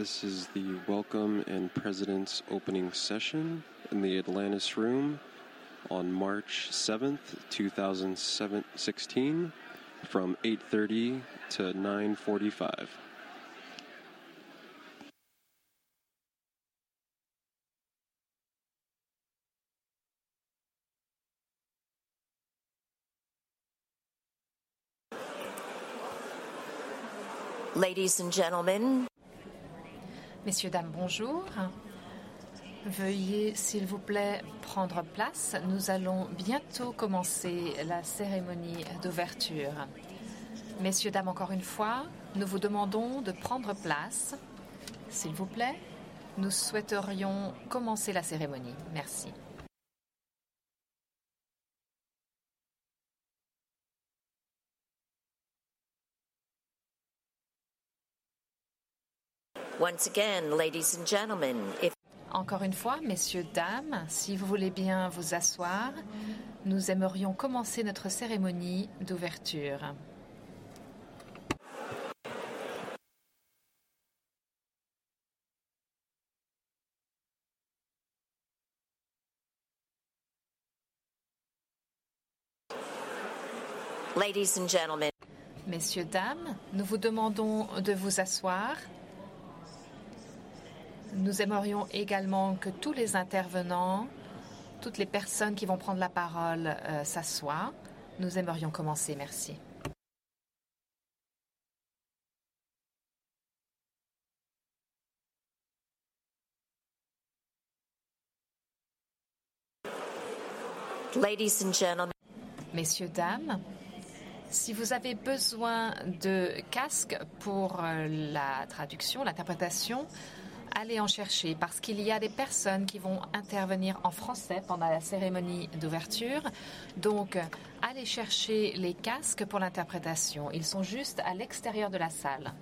This is the Welcome and President's opening session in the Atlantis Room on March 7th, 2016 from 8:30 to 9:45. Ladies and gentlemen. Messieurs, dames, bonjour. Veuillez, s'il vous plaît, prendre place. Nous allons bientôt commencer la cérémonie d'ouverture. Messieurs, dames, encore une fois, nous vous demandons de prendre place. S'il vous plaît, nous souhaiterions commencer la cérémonie. Merci. Once again, ladies and gentlemen, Encore une fois, messieurs, dames, si vous voulez bien vous asseoir, nous aimerions commencer notre cérémonie d'ouverture. Ladies and gentlemen. Messieurs, dames, nous vous demandons de vous asseoir. Nous aimerions également que tous les intervenants, toutes les personnes qui vont prendre la parole s'assoient. Nous aimerions commencer. Merci. Ladies and gentlemen. Messieurs, dames, si vous avez besoin de casques pour la traduction, l'interprétation, allez en chercher parce qu'il y a des personnes qui vont intervenir en français pendant la cérémonie d'ouverture. Donc, allez chercher les casques pour l'interprétation. Ils sont juste à l'extérieur de la salle.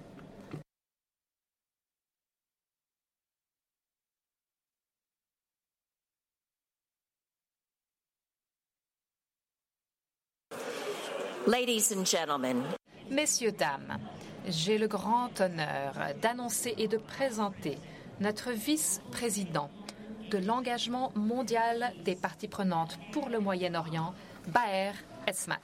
Ladies and gentlemen. Messieurs, dames, j'ai le grand honneur d'annoncer et de présenter notre vice-président de l'engagement mondial des parties prenantes pour le Moyen-Orient, Baher Esmat.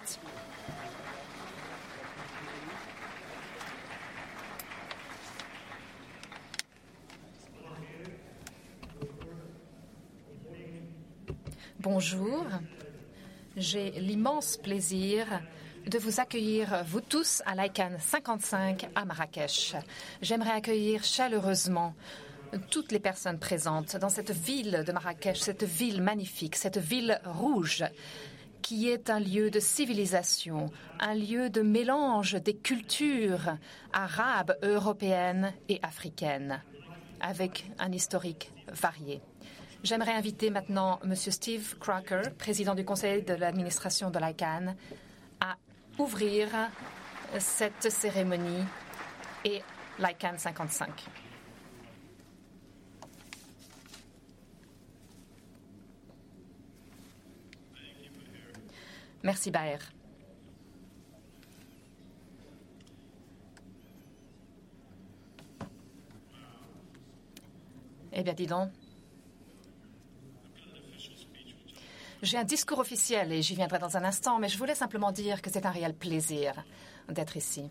Bonjour, j'ai l'immense plaisir de vous accueillir, vous tous, à l'ICANN 55 à Marrakech. J'aimerais accueillir chaleureusement toutes les personnes présentes dans cette ville de Marrakech, cette ville magnifique, cette ville rouge, qui est un lieu de civilisation, un lieu de mélange des cultures arabes, européennes et africaines, avec un historique varié. J'aimerais inviter maintenant M. Steve Crocker, président du conseil de l'administration de l'ICANN, à ouvrir cette cérémonie et l'ICANN 55. Merci, Baher. Eh bien, dis donc. J'ai un discours officiel et j'y viendrai dans un instant, mais je voulais simplement dire que c'est un réel plaisir d'être ici.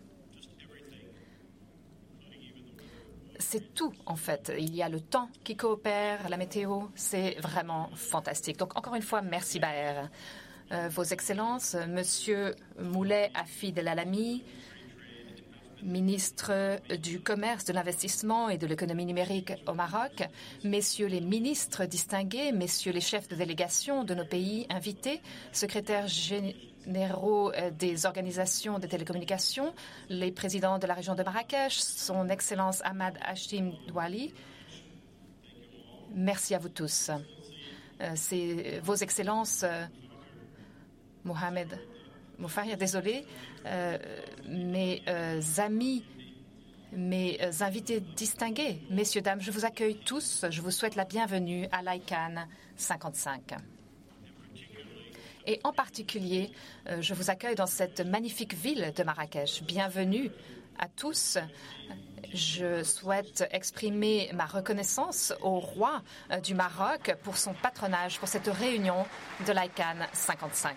C'est tout, en fait. Il y a le temps qui coopère, la météo, c'est vraiment fantastique. Donc, encore une fois, merci, Baher. Vos Excellences, Monsieur Moulay Hafid El Alami, ministre du Commerce, de l'Investissement et de l'Économie numérique au Maroc, messieurs les ministres distingués, messieurs les chefs de délégation de nos pays invités, secrétaires généraux des organisations de télécommunications, les présidents de la région de Marrakech, son Excellence Ahmad Hashim Douali, merci à vous tous. C'est vos Excellences, Mohamed Moufahir, désolé, mes amis, mes invités distingués, messieurs, dames, je vous accueille tous, je vous souhaite la bienvenue à l'ICANN 55. Et en particulier, je vous accueille dans cette magnifique ville de Marrakech. Bienvenue à tous. Je souhaite exprimer ma reconnaissance au roi du Maroc pour son patronage pour cette réunion de l'ICANN 55.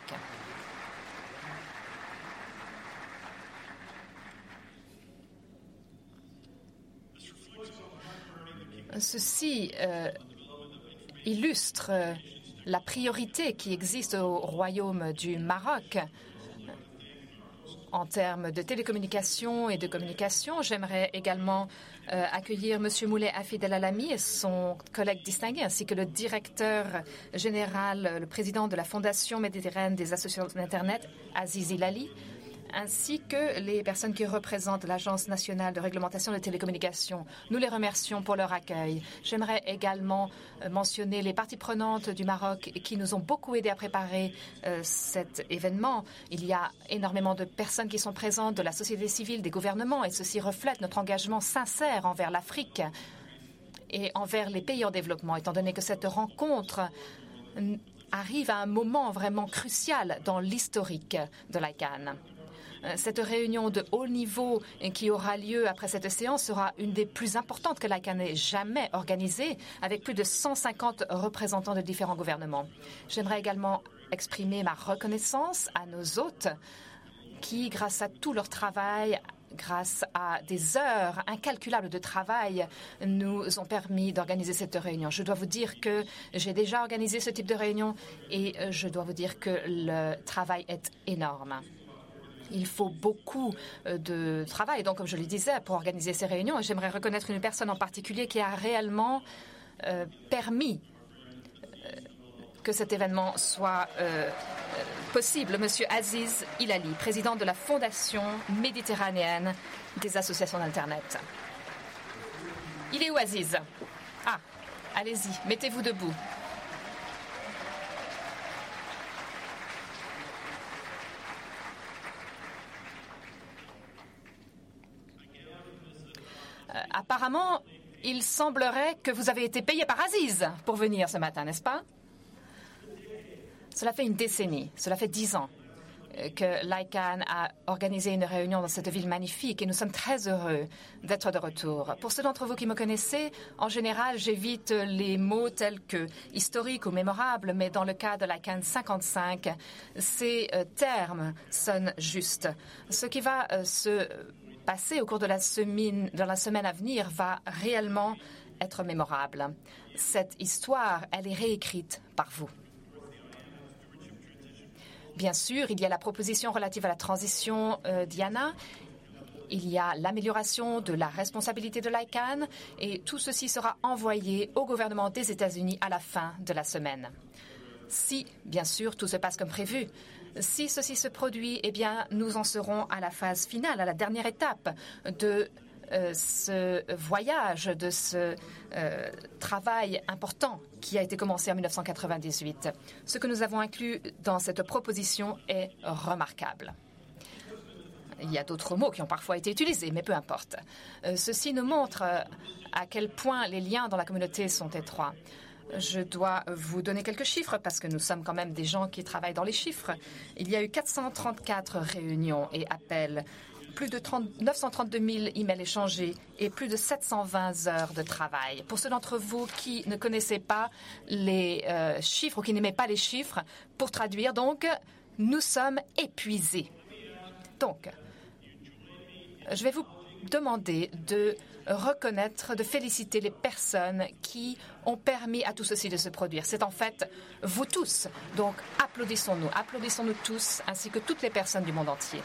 Ceci illustre la priorité qui existe au Royaume du Maroc. En termes de télécommunications et de communication, j'aimerais également accueillir M. Moulay Hafid El Alami et son collègue distingué, ainsi que le directeur général, le président de la Fondation méditerranéenne des associations d'Internet, Aziz Ilali, ainsi que les personnes qui représentent l'Agence nationale de réglementation des télécommunications. Nous les remercions pour leur accueil. J'aimerais également mentionner les parties prenantes du Maroc qui nous ont beaucoup aidés à préparer cet événement. Il y a énormément de personnes qui sont présentes, de la société civile, des gouvernements, et ceci reflète notre engagement sincère envers l'Afrique et envers les pays en développement, étant donné que cette rencontre arrive à un moment vraiment crucial dans l'historique de l'ICANN. Cette réunion de haut niveau qui aura lieu après cette séance sera une des plus importantes que l'ICANN ait jamais organisée, avec plus de 150 représentants de différents gouvernements. J'aimerais également exprimer ma reconnaissance à nos hôtes qui, grâce à tout leur travail, grâce à des heures incalculables de travail, nous ont permis d'organiser cette réunion. Je dois vous dire que j'ai déjà organisé ce type de réunion et je dois vous dire que le travail est énorme. Il faut beaucoup de travail, donc comme je le disais, pour organiser ces réunions. J'aimerais reconnaître une personne en particulier qui a réellement permis que cet événement soit possible, M. Aziz Ilali, président de la Fondation méditerranéenne des associations d'Internet. Il est où, Aziz? Ah, allez-y, mettez-vous debout. Apparemment, il semblerait que vous avez été payé par Aziz pour venir ce matin, n'est-ce pas? Cela fait une décennie, cela fait 10 ans que l'ICANN a organisé une réunion dans cette ville magnifique et nous sommes très heureux d'être de retour. Pour ceux d'entre vous qui me connaissez, en général, j'évite les mots tels que historique ou mémorable, mais dans le cas de l'ICANN 55, ces termes sonnent justes. Ce qui va se passer au cours de la semaine à venir va réellement être mémorable. Cette histoire, elle est réécrite par vous. Bien sûr, il y a la proposition relative à la transition Diana. Il y a l'amélioration de la responsabilité de l'ICANN et tout ceci sera envoyé au gouvernement des États-Unis à la fin de la semaine. Si, bien sûr, tout se passe comme prévu, si ceci se produit, eh bien, nous en serons à la phase finale, à la dernière étape de ce voyage, de ce travail important qui a été commencé en 1998. Ce que nous avons inclus dans cette proposition est remarquable. Il y a d'autres mots qui ont parfois été utilisés, mais peu importe. Ceci nous montre à quel point les liens dans la communauté sont étroits. Je dois vous donner quelques chiffres parce que nous sommes quand même des gens qui travaillent dans les chiffres. Il y a eu 434 réunions et appels, plus de 932 000 emails échangés et plus de 720 heures de travail. Pour ceux d'entre vous qui ne connaissaient pas les chiffres ou qui n'aimaient pas les chiffres, pour traduire, donc, nous sommes épuisés. Donc, je vais vous demander de reconnaître, de féliciter les personnes qui ont permis à tout ceci de se produire. C'est en fait vous tous. Donc, applaudissons-nous tous, ainsi que toutes les personnes du monde entier.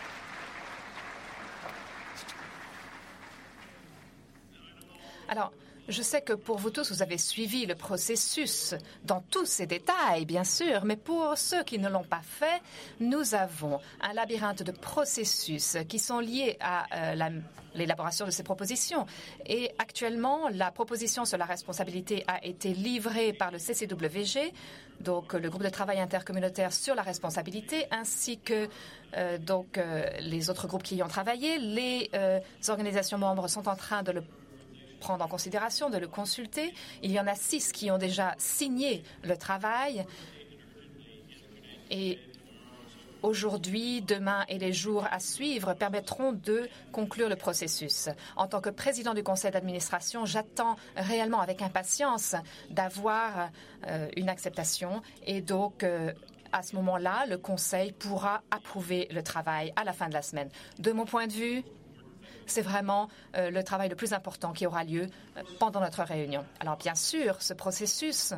Alors, je sais que pour vous tous, vous avez suivi le processus dans tous ses détails, bien sûr, mais pour ceux qui ne l'ont pas fait, nous avons un labyrinthe de processus qui sont liés à l'élaboration de ces propositions. Et actuellement, la proposition sur la responsabilité a été livrée par le CCWG, donc le groupe de travail intercommunautaire sur la responsabilité, ainsi que les autres groupes qui y ont travaillé. Les organisations membres sont en train de le prendre en considération, de le consulter. Il y en a 6 qui ont déjà signé le travail et aujourd'hui, demain et les jours à suivre permettront de conclure le processus. En tant que président du conseil d'administration, j'attends réellement avec impatience d'avoir une acceptation et donc à ce moment-là, le conseil pourra approuver le travail à la fin de la semaine. De mon point de vue, c'est vraiment le travail le plus important qui aura lieu pendant notre réunion. Alors bien sûr, ce processus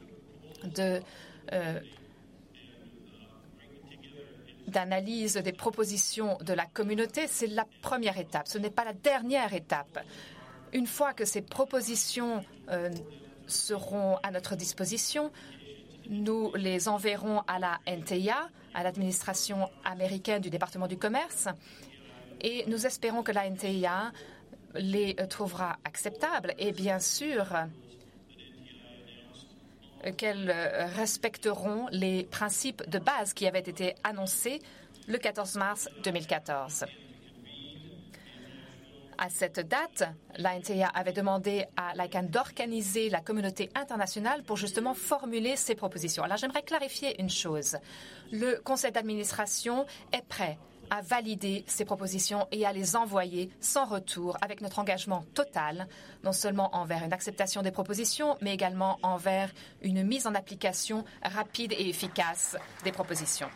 d'analyse des propositions de la communauté, c'est la première étape. Ce n'est pas la dernière étape. Une fois que ces propositions seront à notre disposition, nous les enverrons à la NTIA, à l'administration américaine du département du commerce, et nous espérons que la NTIA les trouvera acceptables et bien sûr qu'elles respecteront les principes de base qui avaient été annoncés le 14 mars 2014. À cette date, la NTIA avait demandé à l'ICANN d'organiser la communauté internationale pour justement formuler ses propositions. Alors j'aimerais clarifier une chose. Le conseil d'administration est prêt à valider ces propositions et à les envoyer sans retour avec notre engagement total, non seulement envers une acceptation des propositions, mais également envers une mise en application rapide et efficace des propositions.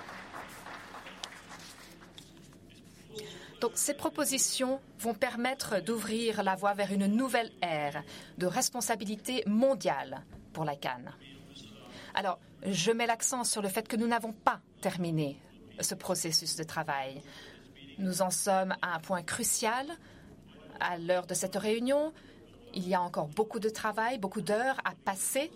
Donc, ces propositions vont permettre d'ouvrir la voie vers une nouvelle ère de responsabilité mondiale pour l'ICANN. Alors, je mets l'accent sur le fait que nous n'avons pas terminé ce processus de travail. Nous en sommes à un point crucial à l'heure de cette réunion. Il y a encore beaucoup de travail, beaucoup d'heures à passer,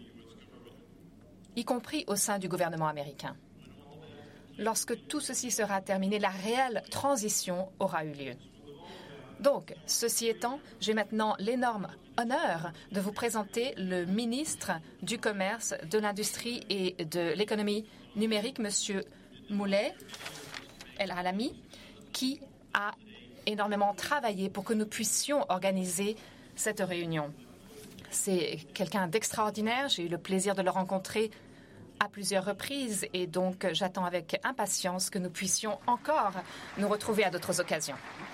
y compris au sein du gouvernement américain. Lorsque tout ceci sera terminé, la réelle transition aura eu lieu. Donc, ceci étant, j'ai maintenant l'énorme honneur de vous présenter le ministre du Commerce, de l'Industrie et de l'Économie numérique, M. Moulay El Alami, qui a énormément travaillé pour que nous puissions organiser cette réunion. C'est quelqu'un d'extraordinaire. J'ai eu le plaisir de le rencontrer à plusieurs reprises et donc j'attends avec impatience que nous puissions encore nous retrouver à d'autres occasions.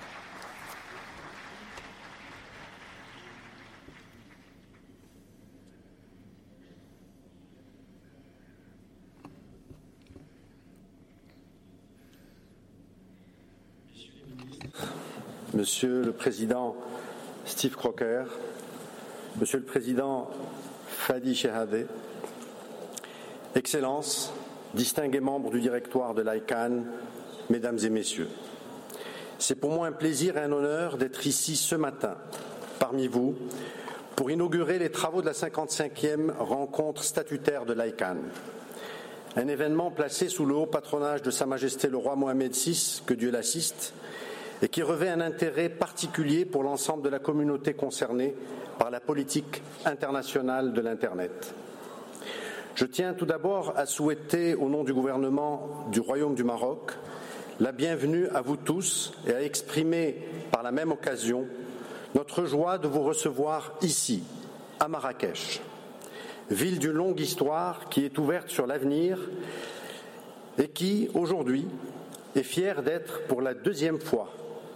Monsieur le Président Steve Crocker, Monsieur le Président Fadi Shehadeh, Excellences, distingués membres du directoire de l'ICANN, Mesdames et Messieurs, c'est pour moi un plaisir et un honneur d'être ici ce matin, parmi vous, pour inaugurer les travaux de la 55e rencontre statutaire de l'ICANN. Un événement placé sous le haut patronage de Sa Majesté le Roi Mohamed VI, que Dieu l'assiste, et qui revêt un intérêt particulier pour l'ensemble de la communauté concernée par la politique internationale de l'Internet. Je tiens tout d'abord à souhaiter, au nom du gouvernement du Royaume du Maroc, la bienvenue à vous tous et à exprimer par la même occasion notre joie de vous recevoir ici, à Marrakech, ville d'une longue histoire qui est ouverte sur l'avenir et qui, aujourd'hui, est fière d'être pour la deuxième fois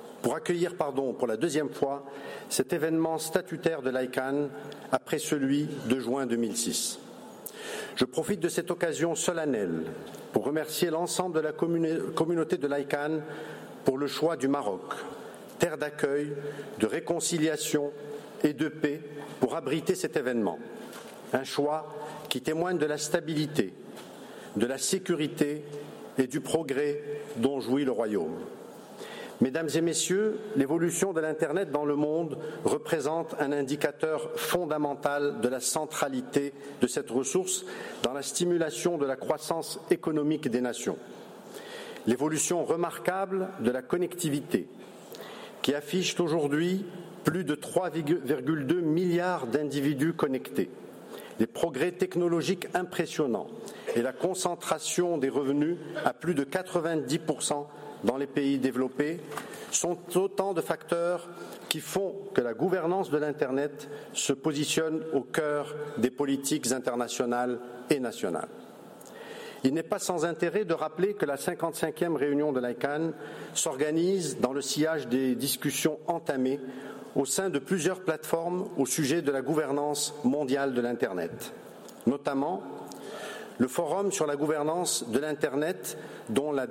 cet événement statutaire de l'ICANN après celui de juin 2006. Je profite de cette occasion solennelle pour remercier l'ensemble de la communauté de l'ICANN pour le choix du Maroc, terre d'accueil, de réconciliation et de paix pour abriter cet événement. Un choix qui témoigne de la stabilité, de la sécurité et du progrès dont jouit le Royaume. Mesdames et Messieurs, l'évolution de l'Internet dans le monde représente un indicateur fondamental de la centralité de cette ressource dans la stimulation de la croissance économique des nations. L'évolution remarquable de la connectivité, qui affiche aujourd'hui plus de 3,2 milliards d'individus connectés, les progrès technologiques impressionnants et la concentration des revenus à plus de 90% dans les pays développés sont autant de facteurs qui font que la gouvernance de l'Internet se positionne au cœur des politiques internationales et nationales. il n'est pas sans intérêt de rappeler que la 55e réunion de l'ICANN s'organise dans le sillage des discussions entamées au sein de plusieurs plateformes au sujet de la gouvernance mondiale de l'Internet, notamment le Forum sur la gouvernance de l'Internet dont la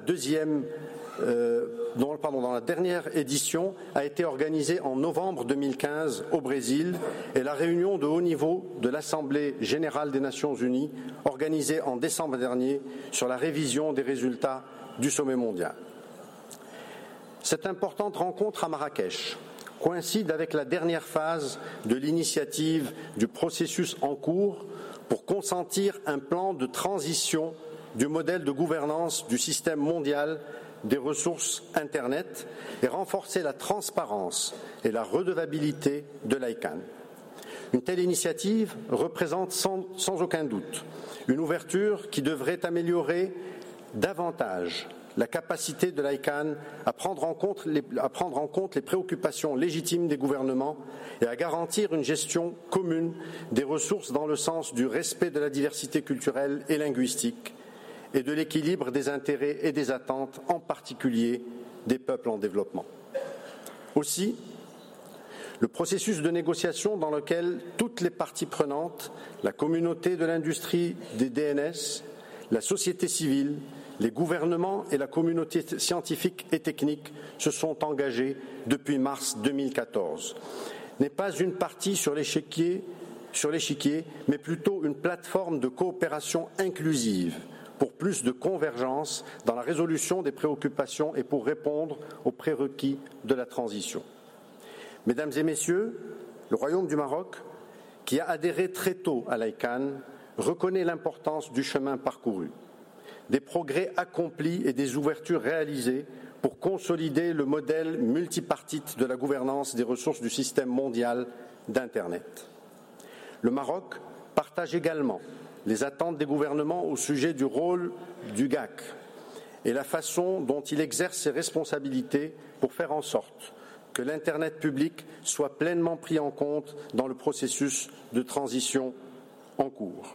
dernière édition a été organisée en novembre 2015 au Brésil et la réunion de haut niveau de l'Assemblée générale des Nations unies organisée en décembre dernier sur la révision des résultats du sommet mondial. Cette importante rencontre à Marrakech coïncide avec la dernière phase de l'initiative du processus en cours pour consentir un plan de transition du modèle de gouvernance du système mondial des ressources Internet et renforcer la transparence et la redevabilité de l'ICANN. Une telle initiative représente sans aucun doute une ouverture qui devrait améliorer davantage la capacité de l'ICANN à prendre en compte les préoccupations légitimes des gouvernements et à garantir une gestion commune des ressources dans le sens du respect de la diversité culturelle et linguistique et de l'équilibre des intérêts et des attentes, en particulier des peuples en développement. Aussi, le processus de négociation dans lequel toutes les parties prenantes, la communauté de l'industrie des DNS, la société civile, les gouvernements et la communauté scientifique et technique se sont engagés depuis mars 2014, n'est pas une partie sur l'échiquier, mais plutôt une plateforme de coopération inclusive pour plus de convergence dans la résolution des préoccupations et pour répondre aux prérequis de la transition. Mesdames et messieurs, le Royaume du Maroc, qui a adhéré très tôt à l'ICANN, reconnaît l'importance du chemin parcouru, des progrès accomplis et des ouvertures réalisées pour consolider le modèle multipartite de la gouvernance des ressources du système mondial d'Internet. Le Maroc partage également les attentes des gouvernements au sujet du rôle du GAC et la façon dont il exerce ses responsabilités pour faire en sorte que l'Internet public soit pleinement pris en compte dans le processus de transition en cours.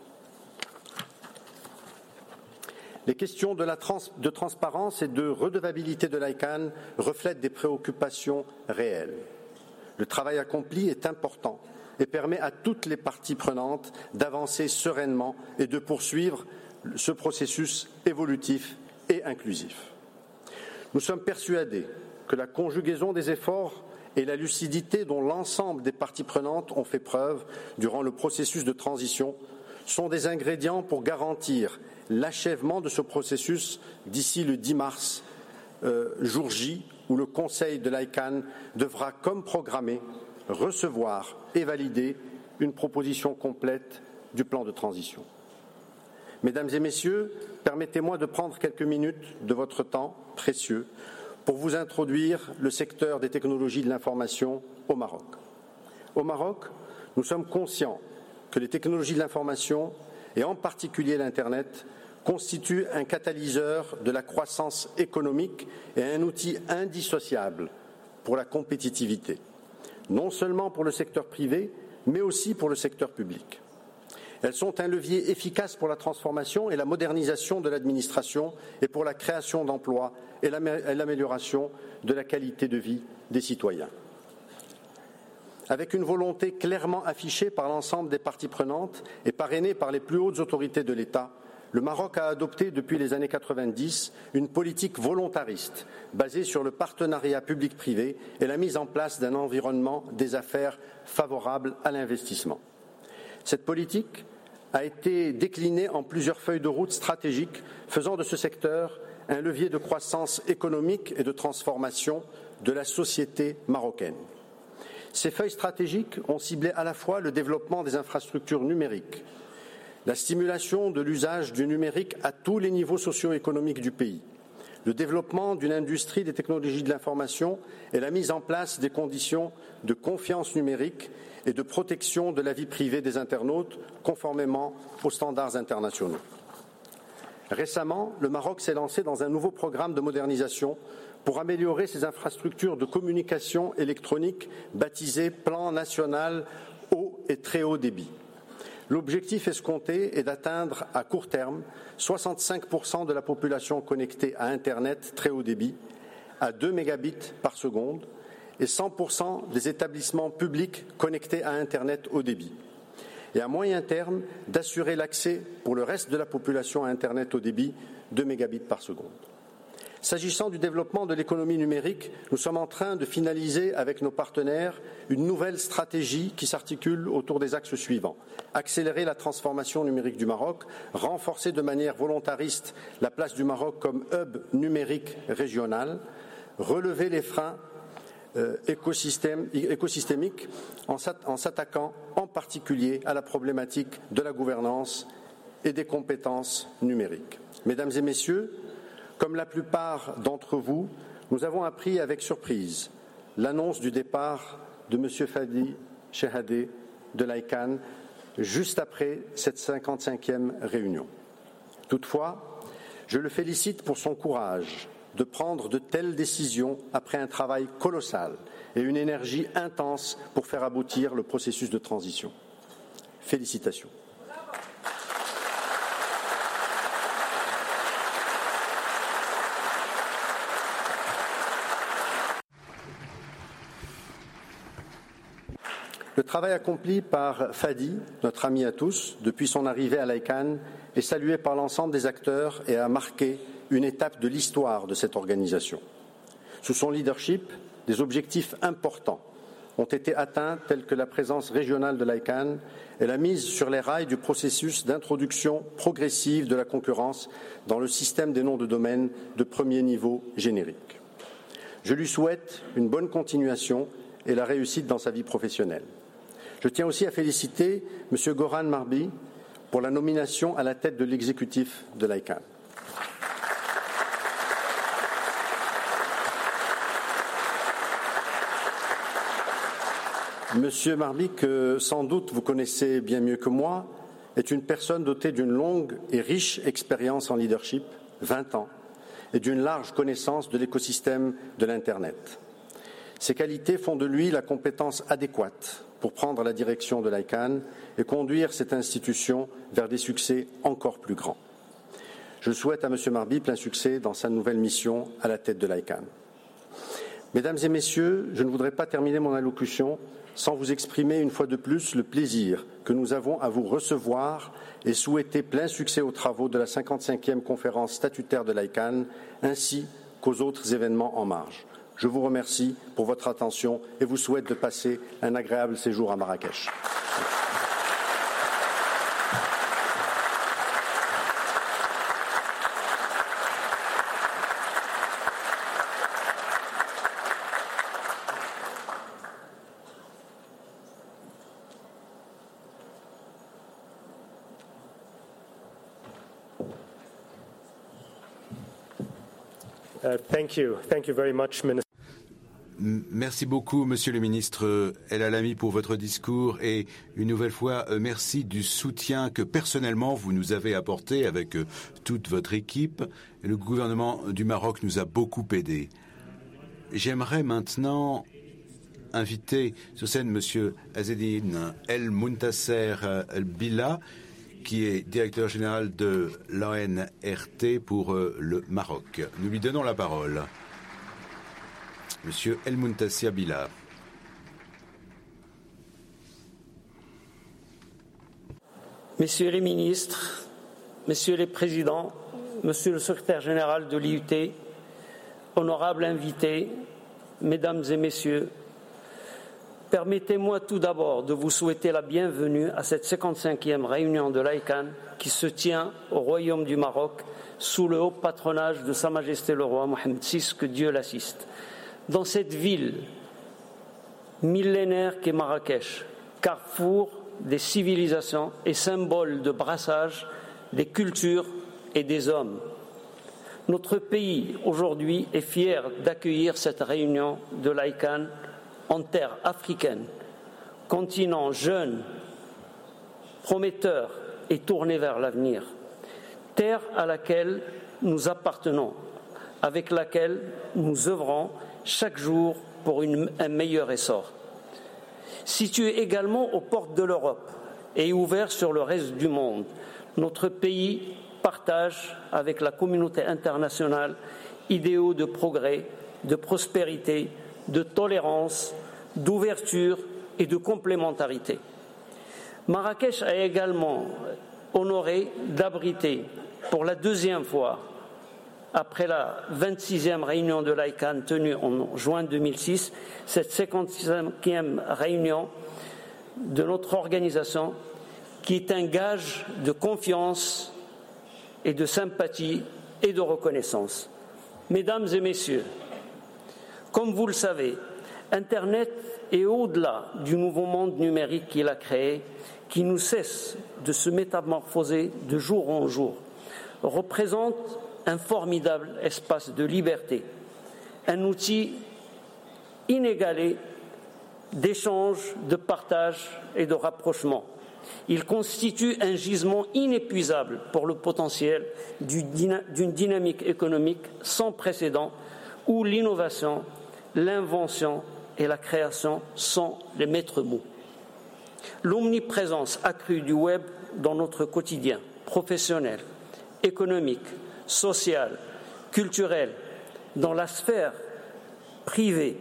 Les questions de transparence et de redevabilité de l'ICANN reflètent des préoccupations réelles. Le travail accompli est important et permet à toutes les parties prenantes d'avancer sereinement et de poursuivre ce processus évolutif et inclusif. Nous sommes persuadés que la conjugaison des efforts et la lucidité dont l'ensemble des parties prenantes ont fait preuve durant le processus de transition sont des ingrédients pour garantir l'achèvement de ce processus d'ici le 10 mars, jour J, où le Conseil de l'ICANN devra, comme programmé, recevoir et valider une proposition complète du plan de transition. Mesdames et messieurs, permettez-moi de prendre quelques minutes de votre temps précieux pour vous introduire le secteur des technologies de l'information au Maroc. Au Maroc, nous sommes conscients que les technologies de l'information, et en particulier l'Internet, constituent un catalyseur de la croissance économique et un outil indissociable pour la compétitivité, non seulement pour le secteur privé, mais aussi pour le secteur public. Elles sont un levier efficace pour la transformation et la modernisation de l'administration et pour la création d'emplois et l'amélioration de la qualité de vie des citoyens. Avec une volonté clairement affichée par l'ensemble des parties prenantes et parrainée par les plus hautes autorités de l'État, le Maroc a adopté depuis les années 90 une politique volontariste basée sur le partenariat public-privé et la mise en place d'un environnement des affaires favorable à l'investissement. Cette politique a été déclinée en plusieurs feuilles de route stratégiques, faisant de ce secteur un levier de croissance économique et de transformation de la société marocaine. Ces feuilles stratégiques ont ciblé à la fois le développement des infrastructures numériques, la stimulation de l'usage du numérique à tous les niveaux socio-économiques du pays, le développement d'une industrie des technologies de l'information et la mise en place des conditions de confiance numérique et de protection de la vie privée des internautes, conformément aux standards internationaux. Récemment, le Maroc s'est lancé dans un nouveau programme de modernisation pour améliorer ses infrastructures de communication électronique baptisé Plan national haut et très haut débit. L'objectif escompté est d'atteindre à court terme 65% de la population connectée à Internet très haut débit à 2 mégabits par seconde et 100% des établissements publics connectés à Internet haut débit. Et à moyen terme, d'assurer l'accès pour le reste de la population à Internet haut débit 2 mégabits par seconde. S'agissant du développement de l'économie numérique, nous sommes en train de finaliser avec nos partenaires une nouvelle stratégie qui s'articule autour des axes suivants. Accélérer la transformation numérique du Maroc, renforcer de manière volontariste la place du Maroc comme hub numérique régional, relever les freins écosystémiques en s'attaquant en particulier à la problématique de la gouvernance et des compétences numériques. Mesdames et messieurs, comme la plupart d'entre vous, nous avons appris avec surprise l'annonce du départ de M. Fadi Chehadeh de l'ICANN juste après cette 55e réunion. Toutefois, je le félicite pour son courage de prendre de telles décisions après un travail colossal et une énergie intense pour faire aboutir le processus de transition. Félicitations. Le travail accompli par Fadi, notre ami à tous, depuis son arrivée à l'ICANN, est salué par l'ensemble des acteurs et a marqué une étape de l'histoire de cette organisation. Sous son leadership, des objectifs importants ont été atteints tels que la présence régionale de l'ICANN et la mise sur les rails du processus d'introduction progressive de la concurrence dans le système des noms de domaine de premier niveau générique. Je lui souhaite une bonne continuation et la réussite dans sa vie professionnelle. Je tiens aussi à féliciter M. Goran Marbi pour la nomination à la tête de l'exécutif de l'ICANN. M. Marbi, que sans doute vous connaissez bien mieux que moi, est une personne dotée d'une longue et riche expérience en leadership, 20 ans, et d'une large connaissance de l'écosystème de l'Internet. Ces qualités font de lui la compétence adéquate pour prendre la direction de l'ICANN et conduire cette institution vers des succès encore plus grands. Je souhaite à M. Marbi plein succès dans sa nouvelle mission à la tête de l'ICANN. Mesdames et messieurs, je ne voudrais pas terminer mon allocution sans vous exprimer une fois de plus le plaisir que nous avons à vous recevoir et souhaiter plein succès aux travaux de la 55e conférence statutaire de l'ICANN ainsi qu'aux autres événements en marge. Je vous remercie pour votre attention et vous souhaite de passer un agréable séjour à Marrakech. Thank you very much, Minister. Merci beaucoup, Monsieur le ministre El Alami, pour votre discours et une nouvelle fois, merci du soutien que personnellement vous nous avez apporté avec toute votre équipe. Le gouvernement du Maroc nous a beaucoup aidés. J'aimerais maintenant inviter sur scène Monsieur Azzedine El Muntasser Billah, qui est directeur général de l'ANRT pour le Maroc. Nous lui donnons la parole. Monsieur El Muntasser Billah. Messieurs les ministres, Messieurs les présidents, Monsieur le secrétaire général de l'IUT, honorables invités, Mesdames et Messieurs, permettez-moi tout d'abord de vous souhaiter la bienvenue à cette 55e réunion de l'ICANN qui se tient au Royaume du Maroc sous le haut patronage de Sa Majesté le Roi Mohammed VI, que Dieu l'assiste. Dans cette ville millénaire qu'est Marrakech, carrefour des civilisations et symbole de brassage des cultures et des hommes. Notre pays aujourd'hui est fier d'accueillir cette réunion de l'ICANN en terre africaine, continent jeune, prometteur et tourné vers l'avenir, terre à laquelle nous appartenons, avec laquelle nous œuvrons chaque jour pour un meilleur essor. Située également aux portes de l'Europe et ouvert sur le reste du monde. Notre pays partage avec la communauté internationale idéaux de progrès, de prospérité, de tolérance, d'ouverture et de complémentarité. Marrakech a également honoré d'abriter pour la deuxième fois, après la 26e réunion de l'ICANN tenue en juin 2006, cette 55e réunion de notre organisation qui est un gage de confiance et de sympathie et de reconnaissance. Mesdames et messieurs, comme vous le savez, Internet est au-delà du nouveau monde numérique qu'il a créé, qui nous cesse de se métamorphoser de jour en jour, représente un formidable espace de liberté, un outil inégalé d'échange, de partage et de rapprochement. Il constitue un gisement inépuisable pour le potentiel d'une dynamique économique sans précédent où l'innovation, l'invention et la création sont les maîtres mots. L'omniprésence accrue du web dans notre quotidien professionnel, économique, social, culturel, dans la sphère privée,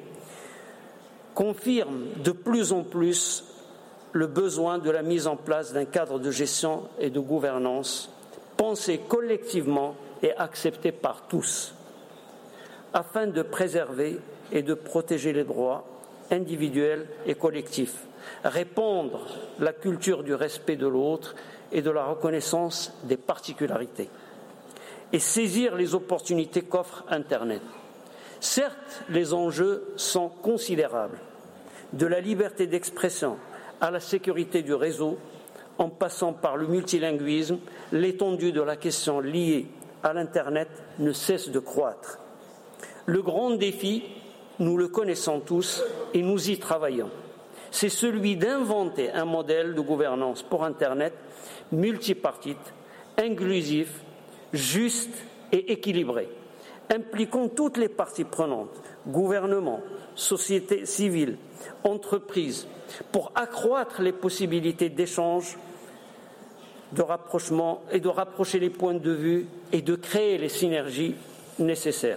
confirme de plus en plus le besoin de la mise en place d'un cadre de gestion et de gouvernance pensé collectivement et accepté par tous, afin de préserver et de protéger les droits individuels et collectifs, répandre la culture du respect de l'autre et de la reconnaissance des particularités, et saisir les opportunités qu'offre Internet. Certes, les enjeux sont considérables, de la liberté d'expression à la sécurité du réseau, en passant par le multilinguisme, l'étendue de la question liée à l'Internet ne cesse de croître. Le grand défi, nous le connaissons tous et nous y travaillons. C'est celui d'inventer un modèle de gouvernance pour Internet multipartite, inclusif, juste et équilibré, impliquant toutes les parties prenantes, gouvernement, société civile, entreprises, pour accroître les possibilités d'échange, de rapprochement et de rapprocher les points de vue et de créer les synergies nécessaires.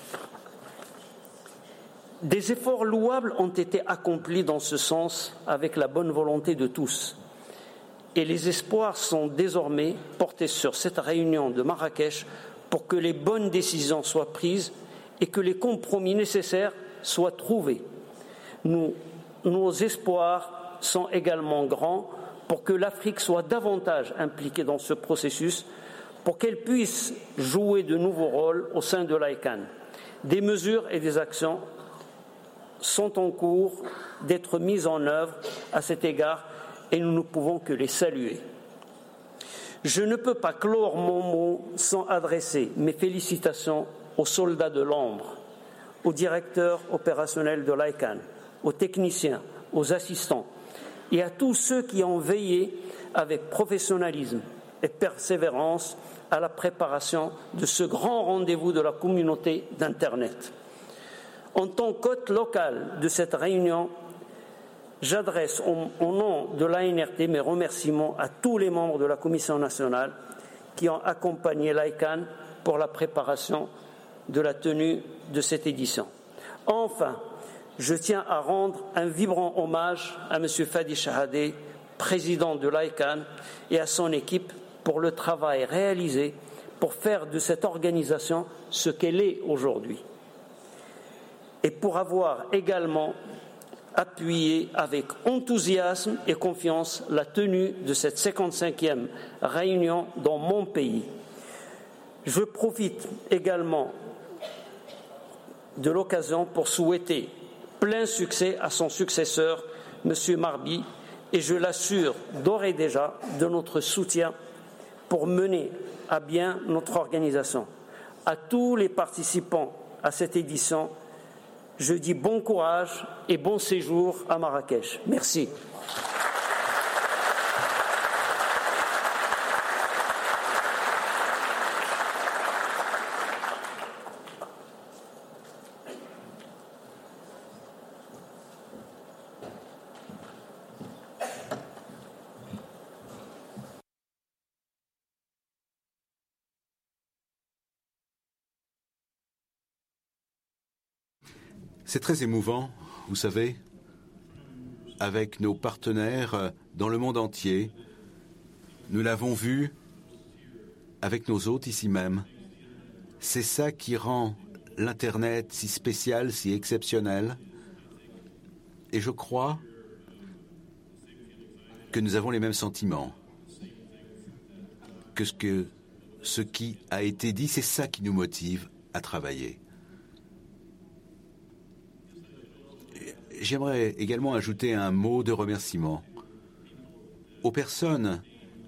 Des efforts louables ont été accomplis dans ce sens avec la bonne volonté de tous. Et les espoirs sont désormais portés sur cette réunion de Marrakech pour que les bonnes décisions soient prises et que les compromis nécessaires soient trouvés. Nos espoirs sont également grands pour que l'Afrique soit davantage impliquée dans ce processus, pour qu'elle puisse jouer de nouveaux rôles au sein de l'ICANN. Des mesures et des actions sont en cours d'être mises en œuvre à cet égard et nous ne pouvons que les saluer. Je ne peux pas clore mon mot sans adresser mes félicitations aux soldats de l'ombre, aux directeurs opérationnels de l'ICANN, aux techniciens, aux assistants et à tous ceux qui ont veillé avec professionnalisme et persévérance à la préparation de ce grand rendez-vous de la communauté d'Internet. En tant qu'hôte local de cette réunion, j'adresse au nom de l'ANRT mes remerciements à tous les membres de la Commission nationale qui ont accompagné l'ICANN pour la préparation de la tenue de cette édition. Enfin, je tiens à rendre un vibrant hommage à M. Fadi Shahadeh, président de l'ICANN, et à son équipe pour le travail réalisé pour faire de cette organisation ce qu'elle est aujourd'hui, et pour avoir également appuyé avec enthousiasme et confiance la tenue de cette 55e réunion dans mon pays. Je profite également de l'occasion pour souhaiter plein succès à son successeur, M. Marbi, et je l'assure d'ores et déjà de notre soutien pour mener à bien notre organisation. À tous les participants à cette édition, je dis bon courage et bon séjour à Marrakech. Merci. C'est très émouvant, vous savez, avec nos partenaires dans le monde entier. Nous l'avons vu avec nos hôtes ici même. C'est ça qui rend l'Internet si spécial, si exceptionnel. Et je crois que nous avons les mêmes sentiments. Que ce qui a été dit, c'est ça qui nous motive à travailler. J'aimerais également ajouter un mot de remerciement aux personnes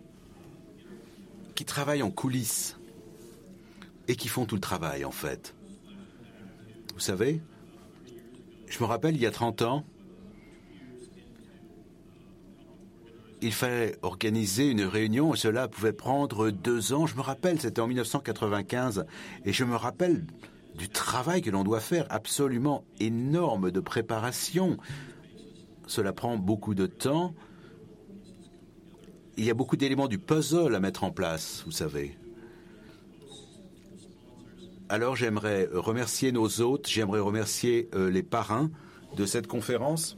qui travaillent en coulisses et qui font tout le travail, en fait. Vous savez, je me rappelle, il y a 30 ans, il fallait organiser une réunion et cela pouvait prendre 2 ans. Je me rappelle, c'était en 1995 et je me rappelle du travail que l'on doit faire, absolument énorme de préparation. Cela prend beaucoup de temps. Il y a beaucoup d'éléments du puzzle à mettre en place, vous savez. Alors j'aimerais remercier nos hôtes, j'aimerais remercier les parrains de cette conférence.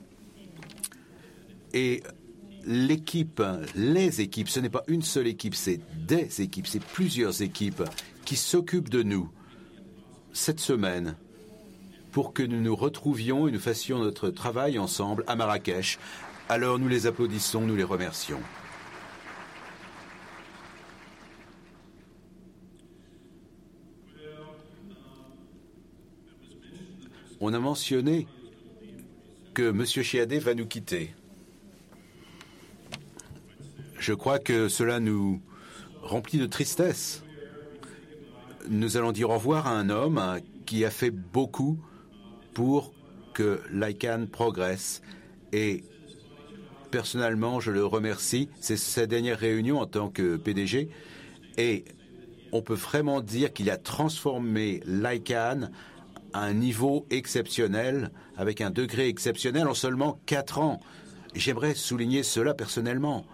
Et l'équipe, les équipes, ce n'est pas une seule équipe, c'est des équipes, c'est plusieurs équipes qui s'occupent de nous cette semaine pour que nous nous retrouvions et nous fassions notre travail ensemble à Marrakech. Alors nous les applaudissons, nous les remercions. On a mentionné que M. Chiadé va nous quitter. Je crois que cela nous remplit de tristesse. Nous allons dire au revoir à un homme qui a fait beaucoup pour que l'ICANN progresse. Et personnellement, je le remercie. C'est sa dernière réunion en tant que PDG. Et on peut vraiment dire qu'il a transformé l'ICANN à un niveau exceptionnel, avec un degré exceptionnel en seulement 4 ans. J'aimerais souligner cela personnellement.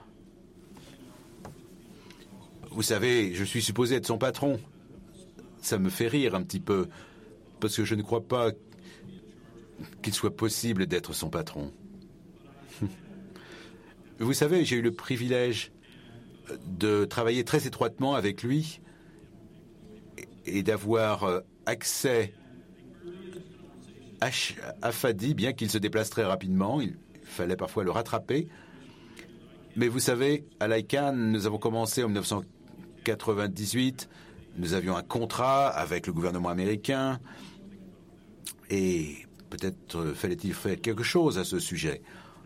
Vous savez, je suis supposé être son patron. Ça me fait rire un petit peu, parce que je ne crois pas qu'il soit possible d'être son patron. Vous savez, j'ai eu le privilège de travailler très étroitement avec lui et d'avoir accès à Fadi, bien qu'il se déplace très rapidement. Il fallait parfois le rattraper. Mais vous savez, à l'ICANN, nous avons commencé en 1998. Nous avions un contrat avec le gouvernement américain et peut-être fallait-il faire quelque chose à ce sujet.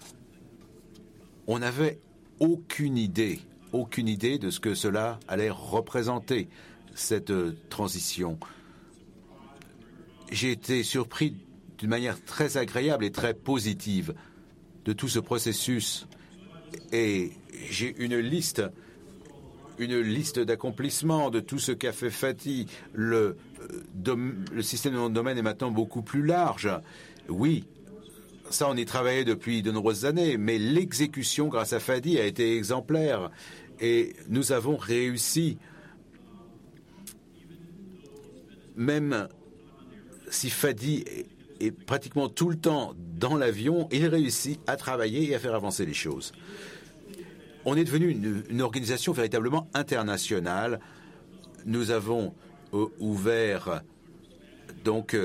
On n'avait aucune idée de ce que cela allait représenter, cette transition. J'ai été surpris d'une manière très agréable et très positive de tout ce processus et j'ai une liste d'accomplissements de tout ce qu'a fait Fadi. Le système de nom de domaine est maintenant beaucoup plus large. Oui, ça on y travaillait depuis de nombreuses années, mais l'exécution grâce à Fadi a été exemplaire et nous avons réussi. Même si Fadi est pratiquement tout le temps dans l'avion, il réussit à travailler et à faire avancer les choses. On est devenu une organisation véritablement internationale. Nous avons ouvert donc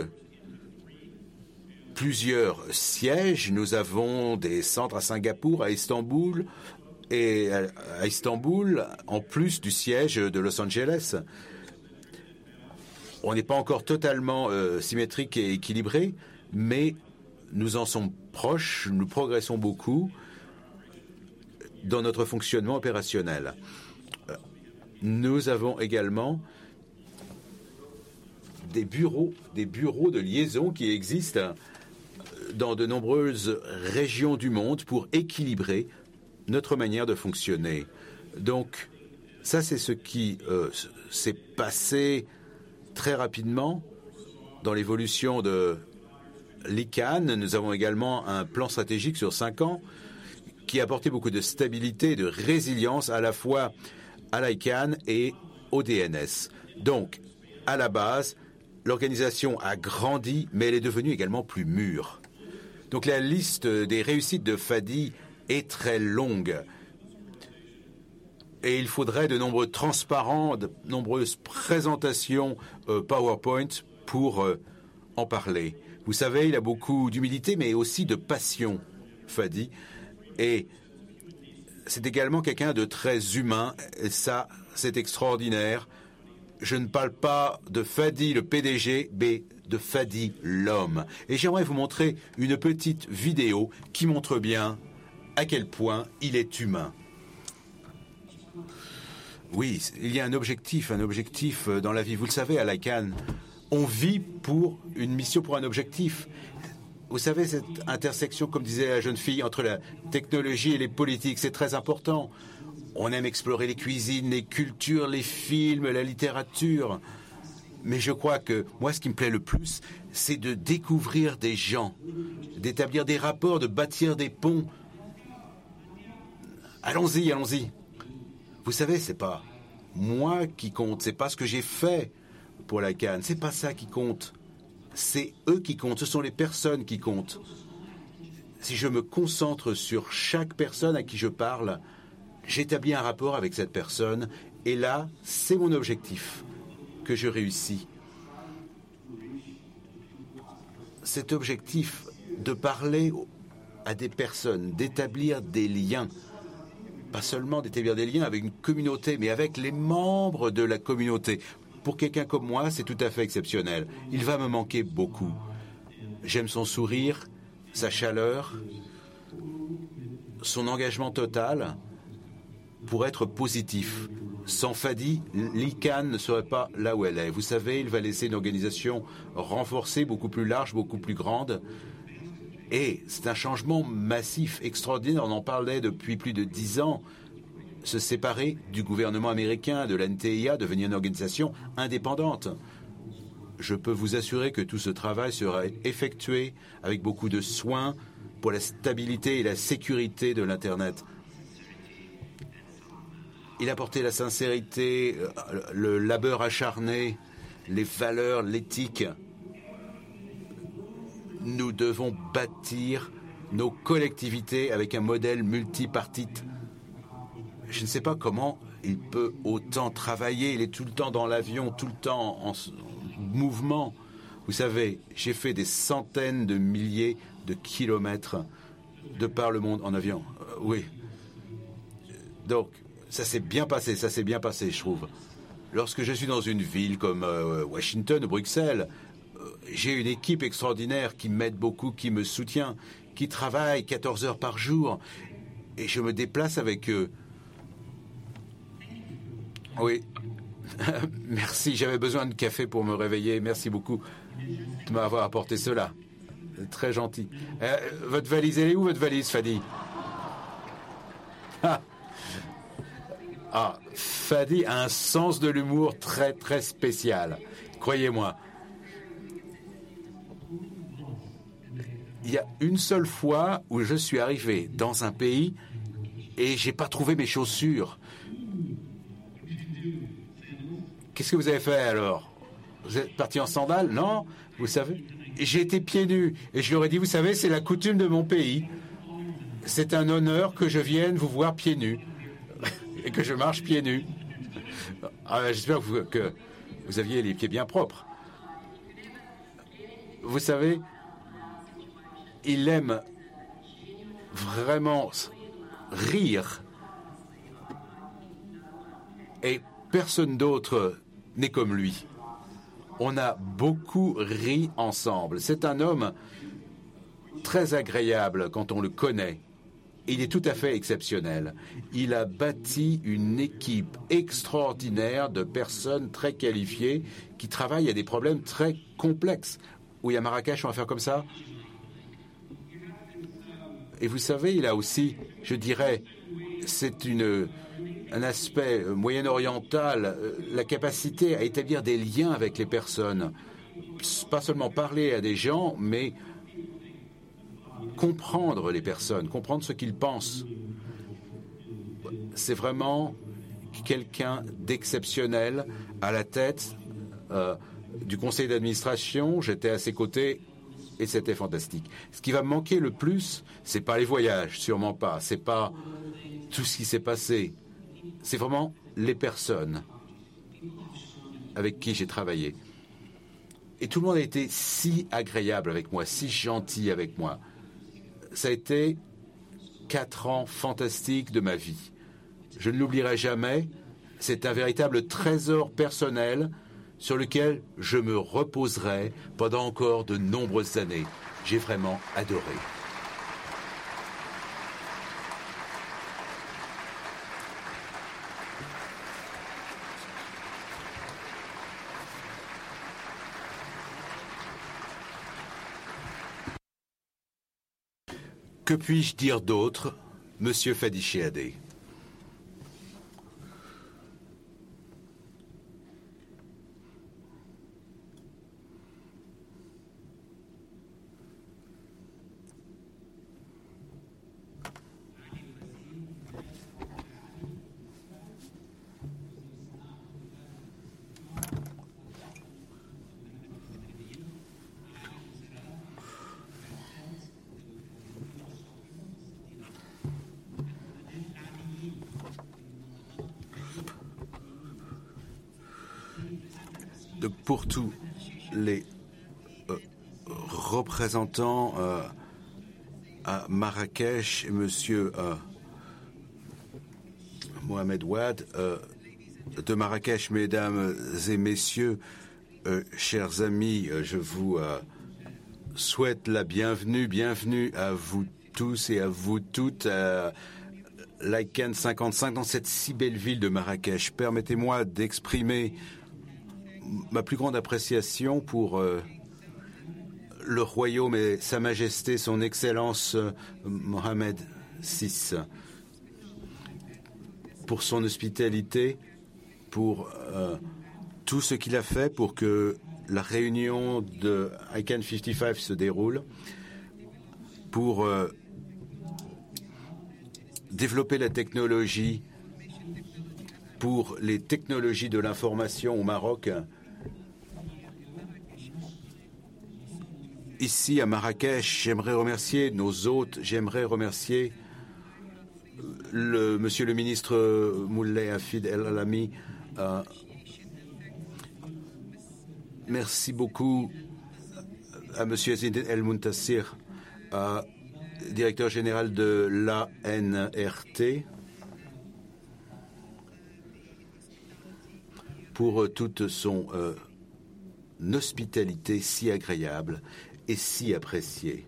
plusieurs sièges. Nous avons des centres à Singapour, à Istanbul et à Istanbul, en plus du siège de Los Angeles. On n'est pas encore totalement symétrique et équilibré, mais nous en sommes proches, nous progressons beaucoup dans notre fonctionnement opérationnel. Nous avons également des bureaux de liaison qui existent dans de nombreuses régions du monde pour équilibrer notre manière de fonctionner. Donc, ça, c'est ce qui s'est passé très rapidement dans l'évolution de l'ICANN. Nous avons également un plan stratégique sur 5 ans qui a apporté beaucoup de stabilité et de résilience à la fois à l'ICANN et au DNS. Donc, à la base, l'organisation a grandi, mais elle est devenue également plus mûre. Donc la liste des réussites de Fadi est très longue. Et il faudrait de nombreux transparents, de nombreuses présentations PowerPoint pour en parler. Vous savez, il a beaucoup d'humilité, mais aussi de passion, Fadi. Et c'est également quelqu'un de très humain. Et ça, c'est extraordinaire. Je ne parle pas de Fadi, le PDG, mais de Fadi, l'homme. Et j'aimerais vous montrer une petite vidéo qui montre bien à quel point il est humain. Oui, il y a un objectif dans la vie. Vous le savez, à l'ICANN, on vit pour une mission, pour un objectif. Vous savez, cette intersection, comme disait la jeune fille, entre la technologie et les politiques, c'est très important. On aime explorer les cuisines, les cultures, les films, la littérature. Mais je crois que moi, ce qui me plaît le plus, c'est de découvrir des gens, d'établir des rapports, de bâtir des ponts. Allons-y, allons-y. Vous savez, c'est pas moi qui compte, c'est pas ce que j'ai fait pour l'ICANN, c'est pas ça qui compte. C'est eux qui comptent, ce sont les personnes qui comptent. Si je me concentre sur chaque personne à qui je parle, j'établis un rapport avec cette personne, et là, c'est mon objectif que je réussis. Cet objectif de parler à des personnes, d'établir des liens, pas seulement d'établir des liens avec une communauté, mais avec les membres de la communauté. Pour quelqu'un comme moi, c'est tout à fait exceptionnel. Il va me manquer beaucoup. J'aime son sourire, sa chaleur, son engagement total pour être positif. Sans Fadi, l'ICANN ne serait pas là où elle est. Vous savez, il va laisser une organisation renforcée, beaucoup plus large, beaucoup plus grande. Et c'est un changement massif, extraordinaire. On en parlait depuis plus de 10 ans. Se séparer du gouvernement américain, de l'NTIA, devenir une organisation indépendante. Je peux vous assurer que tout ce travail sera effectué avec beaucoup de soin pour la stabilité et la sécurité de l'Internet. Il a porté la sincérité, le labeur acharné, les valeurs, l'éthique. Nous devons bâtir nos collectivités avec un modèle multipartite. Je ne sais pas comment il peut autant travailler. Il est tout le temps dans l'avion, tout le temps en mouvement. Vous savez, j'ai fait des centaines de milliers de kilomètres de par le monde en avion. Oui. Donc, ça s'est bien passé, je trouve. Lorsque je suis dans une ville comme Washington ou Bruxelles, j'ai une équipe extraordinaire qui m'aide beaucoup, qui me soutient, qui travaille 14 heures par jour. Et je me déplace avec eux. Oui. Merci, j'avais besoin de café pour me réveiller. Merci beaucoup de m'avoir apporté cela. Très gentil. Votre valise, elle est où, votre valise, Fadi? Fadi a un sens de l'humour très, très spécial. Croyez-moi. Il y a une seule fois où je suis arrivé dans un pays et j'ai pas trouvé mes chaussures. Qu'est-ce que vous avez fait alors? Vous êtes parti en sandales? Non? Vous savez? J'ai été pieds nus et je leur ai dit, vous savez, c'est la coutume de mon pays. C'est un honneur que je vienne vous voir pieds nus et que je marche pieds nus. J'espère que vous aviez les pieds bien propres. Vous savez, il aime vraiment rire et personne d'autre n'est comme lui. On a beaucoup ri ensemble. C'est un homme très agréable quand on le connaît. Il est tout à fait exceptionnel. Il a bâti une équipe extraordinaire de personnes très qualifiées qui travaillent à des problèmes très complexes. Oui, à Marrakech, on va faire comme ça. Et vous savez, il a aussi, je dirais, c'est un aspect moyen-oriental, la capacité à établir des liens avec les personnes. Pas seulement parler à des gens, mais comprendre les personnes, comprendre ce qu'ils pensent. C'est vraiment quelqu'un d'exceptionnel à la tête du conseil d'administration, j'étais à ses côtés et c'était fantastique. Ce qui va me manquer le plus, c'est pas les voyages, sûrement pas, c'est pas tout ce qui s'est passé, c'est vraiment les personnes avec qui j'ai travaillé. Et tout le monde a été si agréable avec moi, si gentil avec moi. Ça a été 4 ans fantastiques de ma vie. Je ne l'oublierai jamais. C'est un véritable trésor personnel sur lequel je me reposerai pendant encore de nombreuses années. J'ai vraiment adoré. Que puis-je dire d'autre, Monsieur Fadichéadé? Donc pour tous les représentants à Marrakech, Monsieur Mohamed Ouad de Marrakech, mesdames et messieurs, chers amis, je vous souhaite la bienvenue. Bienvenue à vous tous et à vous toutes à l'ICANN 55 dans cette si belle ville de Marrakech. Permettez-moi d'exprimer ma plus grande appréciation pour le royaume et Sa Majesté, son Excellence Mohamed VI, pour son hospitalité, pour tout ce qu'il a fait pour que la réunion de ICANN 55 se déroule, pour développer la technologie, pour les technologies de l'information au Maroc. Ici, à Marrakech, j'aimerais remercier nos hôtes, j'aimerais remercier Monsieur le ministre Moulay Hafid El Alami. Merci beaucoup à Monsieur Yazid El Muntassir, directeur général de l'ANRT, pour toute son hospitalité si agréable et si appréciée.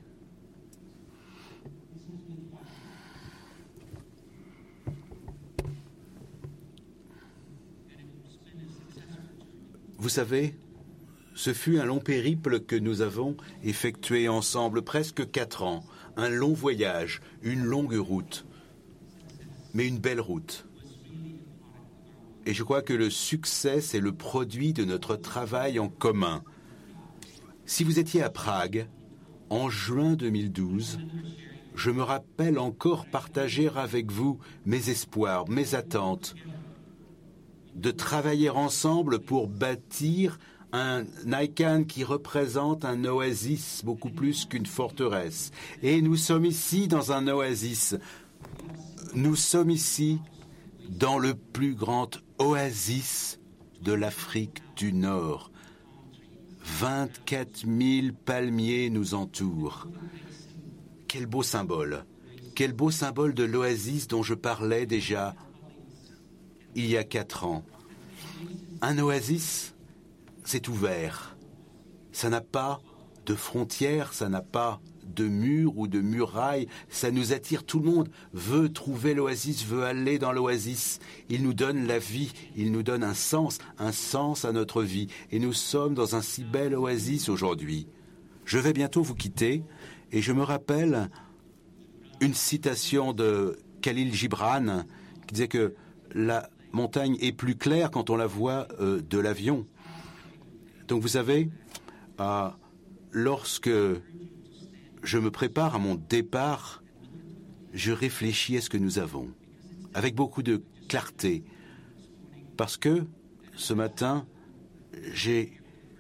Vous savez, ce fut un long périple que nous avons effectué ensemble, presque 4 ans. Un long voyage, une longue route, mais une belle route. Et je crois que le succès, c'est le produit de notre travail en commun. Si vous étiez à Prague, en juin 2012, je me rappelle encore partager avec vous mes espoirs, mes attentes, de travailler ensemble pour bâtir un ICANN qui représente un oasis beaucoup plus qu'une forteresse. Et nous sommes ici dans un oasis. Nous sommes ici dans le plus grand oasis de l'Afrique du Nord. 24 000 palmiers nous entourent. Quel beau symbole de l'oasis dont je parlais déjà il y a 4 ans. Un oasis, c'est ouvert. Ça n'a pas de frontières, ça n'a pas de murs ou de murailles. Ça nous attire. Tout le monde veut trouver l'oasis, veut aller dans l'oasis. Il nous donne la vie, il nous donne un sens à notre vie. Et nous sommes dans un si bel oasis aujourd'hui. Je vais bientôt vous quitter et je me rappelle une citation de Khalil Gibran qui disait que la montagne est plus claire quand on la voit de l'avion. Donc vous savez, lorsque je me prépare à mon départ, je réfléchis à ce que nous avons, avec beaucoup de clarté, parce que ce matin, j'ai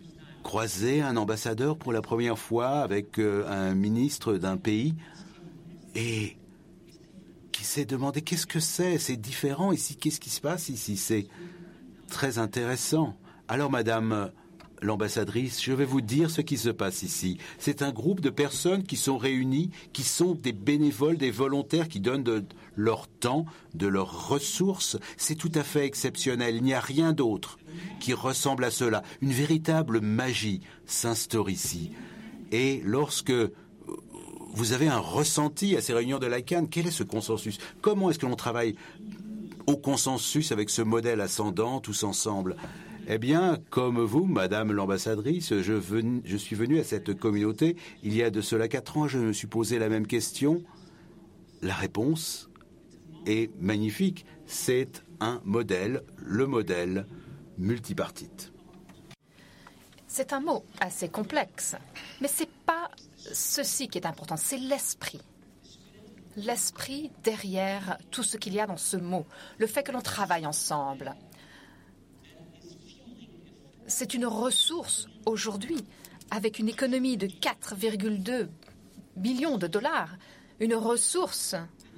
croiser un ambassadeur pour la première fois avec un ministre d'un pays et qui s'est demandé qu'est-ce que c'est différent ici, qu'est-ce qui se passe ici, c'est très intéressant. Alors madame l'ambassadrice, je vais vous dire ce qui se passe ici. C'est un groupe de personnes qui sont réunies, qui sont des bénévoles, des volontaires qui donnent de leur temps, de leurs ressources. C'est tout à fait exceptionnel. Il n'y a rien d'autre qui ressemble à cela. Une véritable magie s'instaure ici. Et lorsque vous avez un ressenti à ces réunions de l'ICANN, quel est ce consensus? Comment est-ce que l'on travaille au consensus avec ce modèle ascendant tous ensemble? Eh bien, comme vous, Madame l'ambassadrice, je suis venu à cette communauté il y a de cela 4 ans. Je me suis posé la même question. La réponse est magnifique. C'est un modèle, le modèle multipartite. C'est un mot assez complexe, mais ce n'est pas ceci qui est important, c'est l'esprit. L'esprit derrière tout ce qu'il y a dans ce mot, le fait que l'on travaille ensemble. C'est une ressource aujourd'hui, avec une économie de 4,2 billions de dollars, une ressource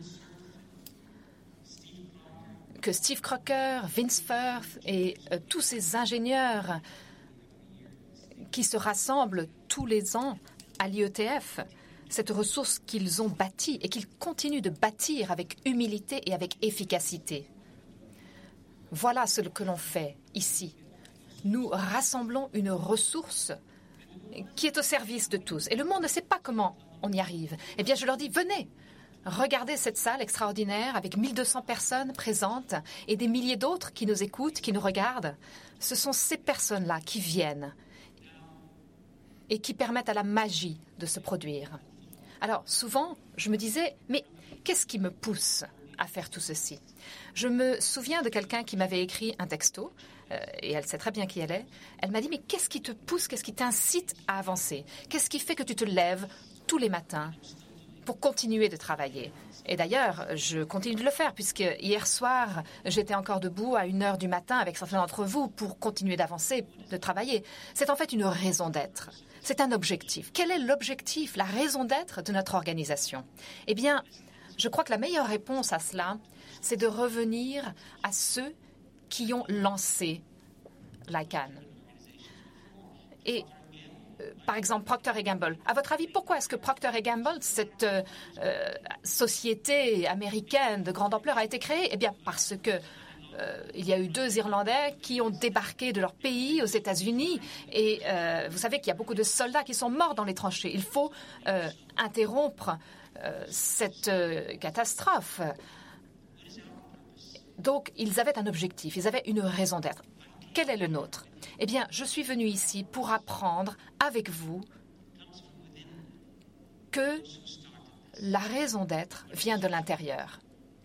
que Steve Crocker, Vince Firth et tous ces ingénieurs qui se rassemblent tous les ans à l'IETF, cette ressource qu'ils ont bâtie et qu'ils continuent de bâtir avec humilité et avec efficacité. Voilà ce que l'on fait ici. Nous rassemblons une ressource qui est au service de tous. Et le monde ne sait pas comment on y arrive. Eh bien, je leur dis, venez, regardez cette salle extraordinaire avec 1200 personnes présentes et des milliers d'autres qui nous écoutent, qui nous regardent. Ce sont ces personnes-là qui viennent et qui permettent à la magie de se produire. Alors, souvent, je me disais, mais qu'est-ce qui me pousse à faire tout ceci? Je me souviens de quelqu'un qui m'avait écrit un texto, et elle sait très bien qui elle est. Elle m'a dit, mais qu'est-ce qui te pousse, qu'est-ce qui t'incite à avancer? Qu'est-ce qui fait que tu te lèves tous les matins pour continuer de travailler? Et d'ailleurs, je continue de le faire, puisque hier soir, j'étais encore debout à 1h du matin avec certains d'entre vous pour continuer d'avancer, de travailler. C'est en fait une raison d'être. C'est un objectif. Quel est l'objectif, la raison d'être de notre organisation? Eh bien, je crois que la meilleure réponse à cela, c'est de revenir à ceux qui ont lancé l'ICANN. Et par exemple, Procter & Gamble. À votre avis, pourquoi est-ce que Procter & Gamble, cette société américaine de grande ampleur, a été créée? Eh bien, parce que il y a eu 2 Irlandais qui ont débarqué de leur pays aux États-Unis. Et vous savez qu'il y a beaucoup de soldats qui sont morts dans les tranchées. Il faut interrompre cette catastrophe. Donc, ils avaient un objectif, ils avaient une raison d'être. Quel est le nôtre? Eh bien, je suis venue ici pour apprendre avec vous que la raison d'être vient de l'intérieur.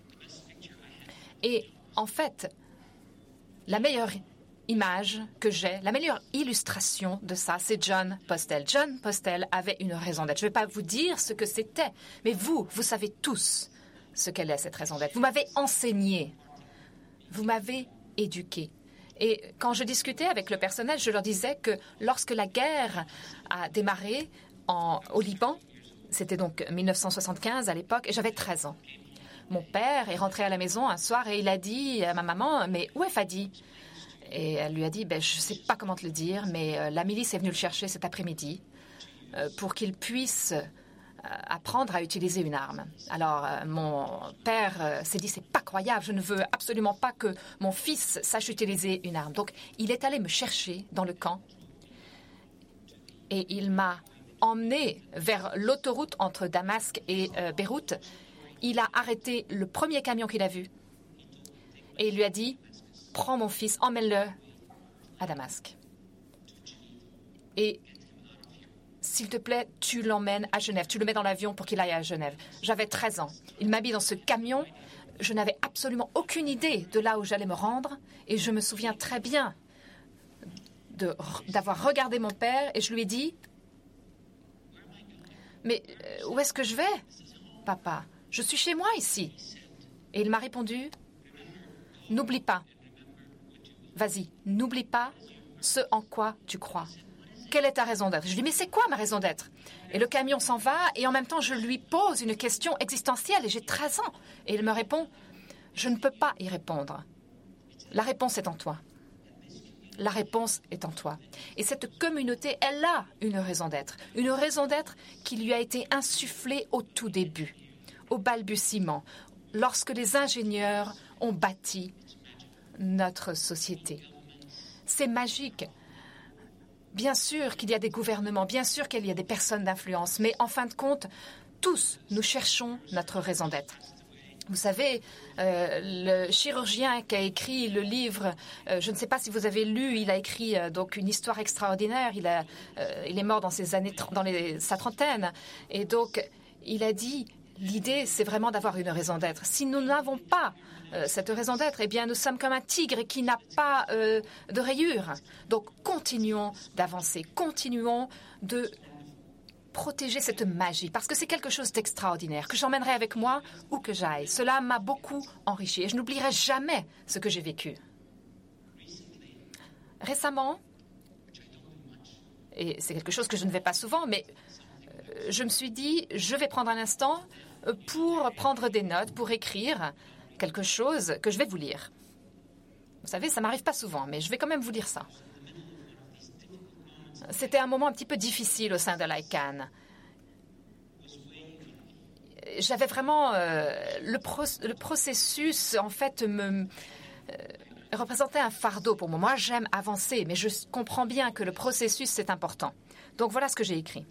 Et en fait, la meilleure image que j'ai, la meilleure illustration de ça, c'est John Postel. John Postel avait une raison d'être. Je ne vais pas vous dire ce que c'était, mais vous savez tous ce qu'elle est, cette raison d'être. Vous m'avez enseigné, vous m'avez éduqué. Et quand je discutais avec le personnel, je leur disais que lorsque la guerre a démarré au Liban, c'était donc 1975 à l'époque, et j'avais 13 ans. Mon père est rentré à la maison un soir et il a dit à ma maman, « Mais où est Fadi ?» Et elle lui a dit, je ne sais pas comment te le dire, mais la milice est venue le chercher cet après-midi pour qu'il puisse apprendre à utiliser une arme. Alors, mon père s'est dit, c'est pas croyable, je ne veux absolument pas que mon fils sache utiliser une arme. Donc, il est allé me chercher dans le camp et il m'a emmené vers l'autoroute entre Damas et Beyrouth. Il a arrêté le premier camion qu'il a vu et il lui a dit, prends mon fils, emmène-le à Damas. Et s'il te plaît, tu l'emmènes à Genève. Tu le mets dans l'avion pour qu'il aille à Genève. J'avais 13 ans. Il m'a mis dans ce camion. Je n'avais absolument aucune idée de là où j'allais me rendre. Et je me souviens très bien d'avoir regardé mon père et je lui ai dit, « Mais où est-ce que je vais, papa? Je suis chez moi ici. » Et il m'a répondu, « N'oublie pas. Vas-y, n'oublie pas ce en quoi tu crois. quelle est ta raison d'être? Je lui dis, mais c'est quoi ma raison d'être? Et le camion s'en va et en même temps, je lui pose une question existentielle et j'ai 13 ans. Et il me répond, je ne peux pas y répondre. La réponse est en toi. La réponse est en toi. Et cette communauté, elle a une raison d'être. Une raison d'être qui lui a été insufflée au tout début, au balbutiement, lorsque les ingénieurs ont bâti notre société. C'est magique. Bien sûr qu'il y a des gouvernements, bien sûr qu'il y a des personnes d'influence, mais en fin de compte, tous, nous cherchons notre raison d'être. Vous savez, le chirurgien qui a écrit le livre, je ne sais pas si vous avez lu, il a écrit donc une histoire extraordinaire. Il est mort dans ses années, sa trentaine, et donc il a dit l'idée, c'est vraiment d'avoir une raison d'être. Si nous n'avons pas cette raison d'être, eh bien, nous sommes comme un tigre qui n'a pas de rayures. Donc, continuons d'avancer, continuons de protéger cette magie, parce que c'est quelque chose d'extraordinaire, que j'emmènerai avec moi où que j'aille. Cela m'a beaucoup enrichi et je n'oublierai jamais ce que j'ai vécu. Récemment, et c'est quelque chose que je ne fais pas souvent, mais je me suis dit, je vais prendre un instant pour prendre des notes, pour écrire quelque chose que je vais vous lire. Vous savez, ça m'arrive pas souvent, mais je vais quand même vous lire ça. C'était un moment un petit peu difficile au sein de l'ICANN. J'avais vraiment... le processus, en fait, représentait un fardeau pour moi. Moi, j'aime avancer, mais je comprends bien que le processus, c'est important. Donc, voilà ce que j'ai écrit.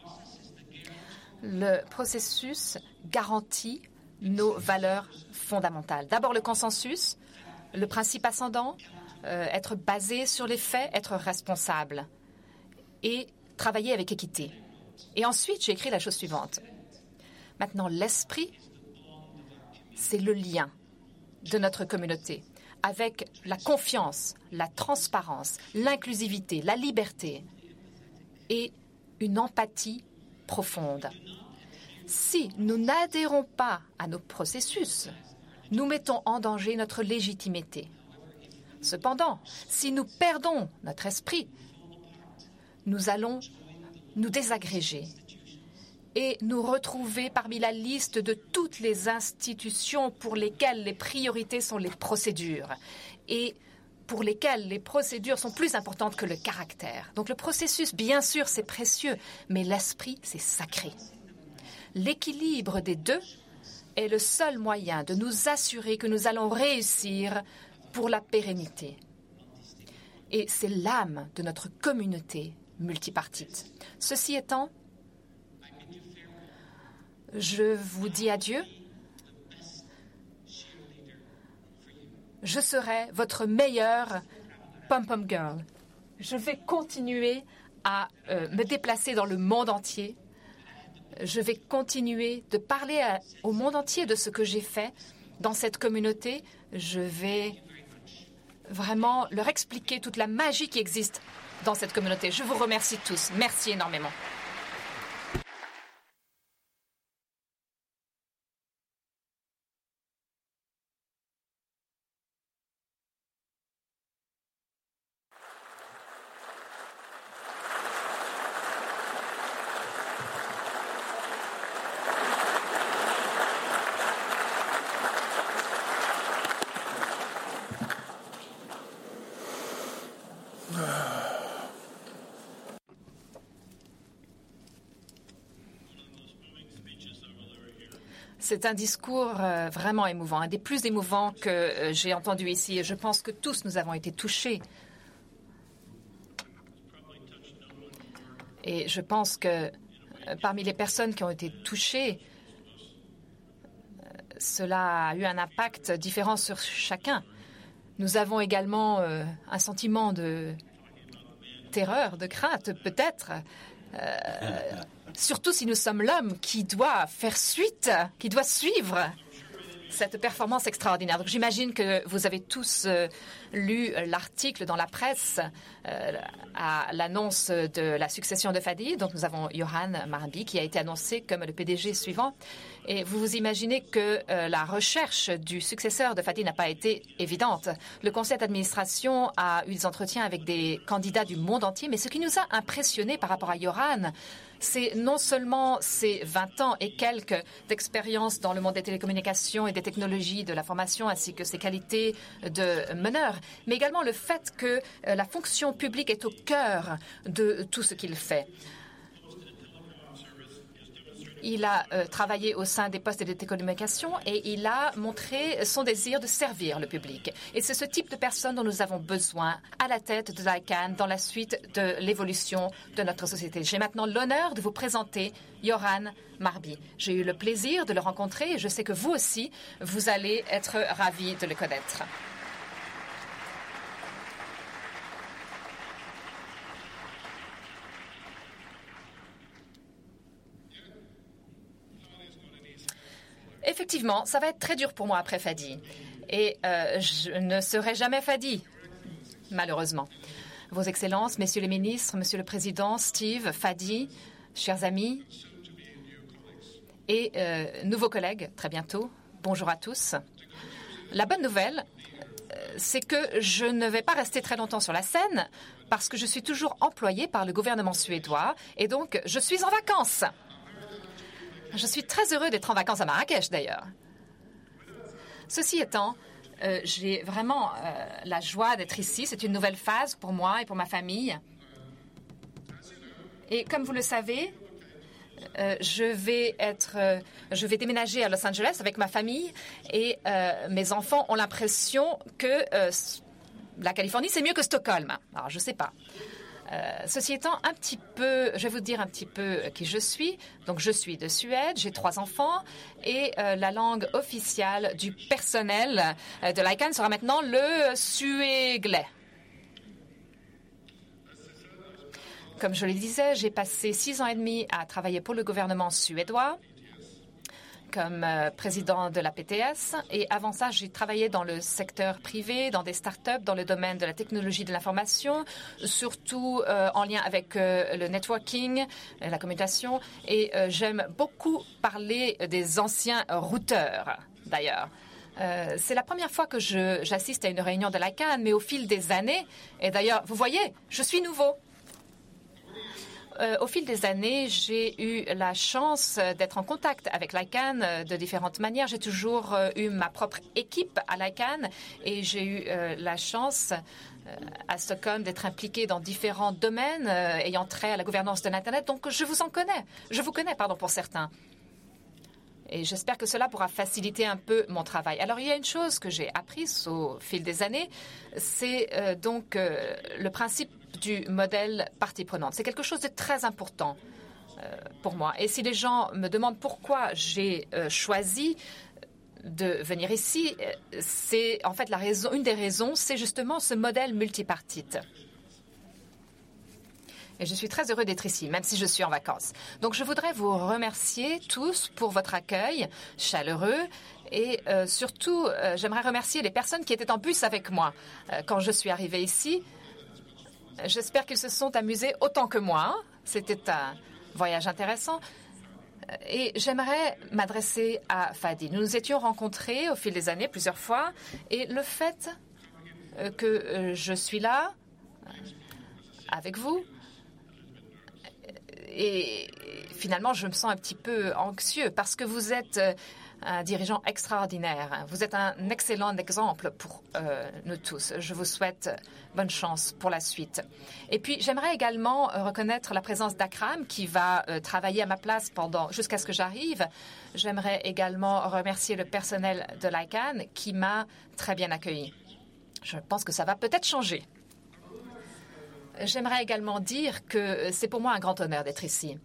Le processus garantit nos valeurs fondamentales. D'abord, le consensus, le principe ascendant, être basé sur les faits, être responsable et travailler avec équité. Et ensuite, j'ai écrit la chose suivante. Maintenant, l'esprit, c'est le lien de notre communauté avec la confiance, la transparence, l'inclusivité, la liberté et une empathie profonde. Si nous n'adhérons pas à nos processus, nous mettons en danger notre légitimité. Cependant, si nous perdons notre esprit, nous allons nous désagréger et nous retrouver parmi la liste de toutes les institutions pour lesquelles les priorités sont les procédures et pour lesquelles les procédures sont plus importantes que le caractère. Donc le processus, bien sûr, c'est précieux, mais l'esprit, c'est sacré. L'équilibre des deux est le seul moyen de nous assurer que nous allons réussir pour la pérennité. Et c'est l'âme de notre communauté multipartite. Ceci étant, je vous dis adieu. Je serai votre meilleure pom-pom girl. Je vais continuer à me déplacer dans le monde entier. Je vais continuer de parler au monde entier de ce que j'ai fait dans cette communauté. Je vais vraiment leur expliquer toute la magie qui existe dans cette communauté. Je vous remercie tous. Merci énormément. C'est un discours vraiment émouvant, un des plus émouvants que j'ai entendu ici. Et je pense que tous nous avons été touchés. Et je pense que parmi les personnes qui ont été touchées, cela a eu un impact différent sur chacun. Nous avons également un sentiment de terreur, de crainte, peut-être. Surtout si nous sommes l'homme qui doit faire suite, qui doit suivre cette performance extraordinaire. Donc, j'imagine que vous avez tous lu l'article dans la presse à l'annonce de la succession de Fadi. Donc, nous avons Yoran Marbi qui a été annoncé comme le PDG suivant. Et vous vous imaginez que la recherche du successeur de Fadi n'a pas été évidente. Le conseil d'administration a eu des entretiens avec des candidats du monde entier, mais ce qui nous a impressionnés par rapport à Yoran, c'est non seulement ses 20 ans et quelques d'expérience dans le monde des télécommunications et des technologies de l'information, ainsi que ses qualités de meneur, mais également le fait que la fonction publique est au cœur de tout ce qu'il fait. Il a travaillé au sein des postes et des télécommunications et il a montré son désir de servir le public. Et c'est ce type de personne dont nous avons besoin à la tête de l'ICANN dans la suite de l'évolution de notre société. J'ai maintenant l'honneur de vous présenter Yoran Marbi. J'ai eu le plaisir de le rencontrer et je sais que vous aussi, vous allez être ravis de le connaître. Effectivement, ça va être très dur pour moi après Fadi. Et je ne serai jamais Fadi, malheureusement. Vos Excellences, Messieurs les ministres, Monsieur le Président, Steve, Fadi, chers amis et nouveaux collègues, très bientôt, bonjour à tous. La bonne nouvelle, c'est que je ne vais pas rester très longtemps sur la scène parce que je suis toujours employée par le gouvernement suédois et donc je suis en vacances. Je suis très heureux d'être en vacances à Marrakech, d'ailleurs. Ceci étant, j'ai vraiment la joie d'être ici. C'est une nouvelle phase pour moi et pour ma famille. Et comme vous le savez, je vais déménager à Los Angeles avec ma famille et mes enfants ont l'impression que la Californie, c'est mieux que Stockholm. Alors, je ne sais pas. Ceci étant, je vais vous dire un petit peu qui je suis. Donc, je suis de Suède, j'ai 3 enfants et la langue officielle du personnel de l'ICANN sera maintenant le suéglais. Comme je le disais, j'ai passé 6 ans et demi à travailler pour le gouvernement suédois comme président de la PTS. Et avant ça, j'ai travaillé dans le secteur privé, dans des startups, dans le domaine de la technologie de l'information, surtout en lien avec le networking, la communication. Et j'aime beaucoup parler des anciens routeurs, d'ailleurs. C'est la première fois que j'assiste à une réunion de l'ICANN, mais au fil des années, et d'ailleurs, vous voyez, je suis nouveau. Au fil des années, j'ai eu la chance d'être en contact avec l'ICANN de différentes manières. J'ai toujours eu ma propre équipe à l'ICANN et j'ai eu la chance à Stockholm d'être impliquée dans différents domaines ayant trait à la gouvernance de l'Internet. Donc, je vous connais, pour certains. Et j'espère que cela pourra faciliter un peu mon travail. Alors, il y a une chose que j'ai apprise au fil des années, c'est donc le principe du modèle partie prenante. C'est quelque chose de très important pour moi. Et si les gens me demandent pourquoi j'ai choisi de venir ici, c'est en fait une des raisons, c'est justement ce modèle multipartite. Et je suis très heureux d'être ici, même si je suis en vacances. Donc, je voudrais vous remercier tous pour votre accueil chaleureux. Et surtout, j'aimerais remercier les personnes qui étaient en bus avec moi quand je suis arrivée ici. J'espère qu'ils se sont amusés autant que moi. C'était un voyage intéressant. Et j'aimerais m'adresser à Fadi. Nous nous étions rencontrés au fil des années plusieurs fois. Et le fait que je suis là avec vous, et finalement, je me sens un petit peu anxieux parce que vous êtes un dirigeant extraordinaire. Vous êtes un excellent exemple pour nous tous. Je vous souhaite bonne chance pour la suite. Et puis, j'aimerais également reconnaître la présence d'Akram qui va travailler à ma place jusqu'à ce que j'arrive. J'aimerais également remercier le personnel de l'ICANN qui m'a très bien accueilli. Je pense que ça va peut-être changer. J'aimerais également dire que c'est pour moi un grand honneur d'être ici.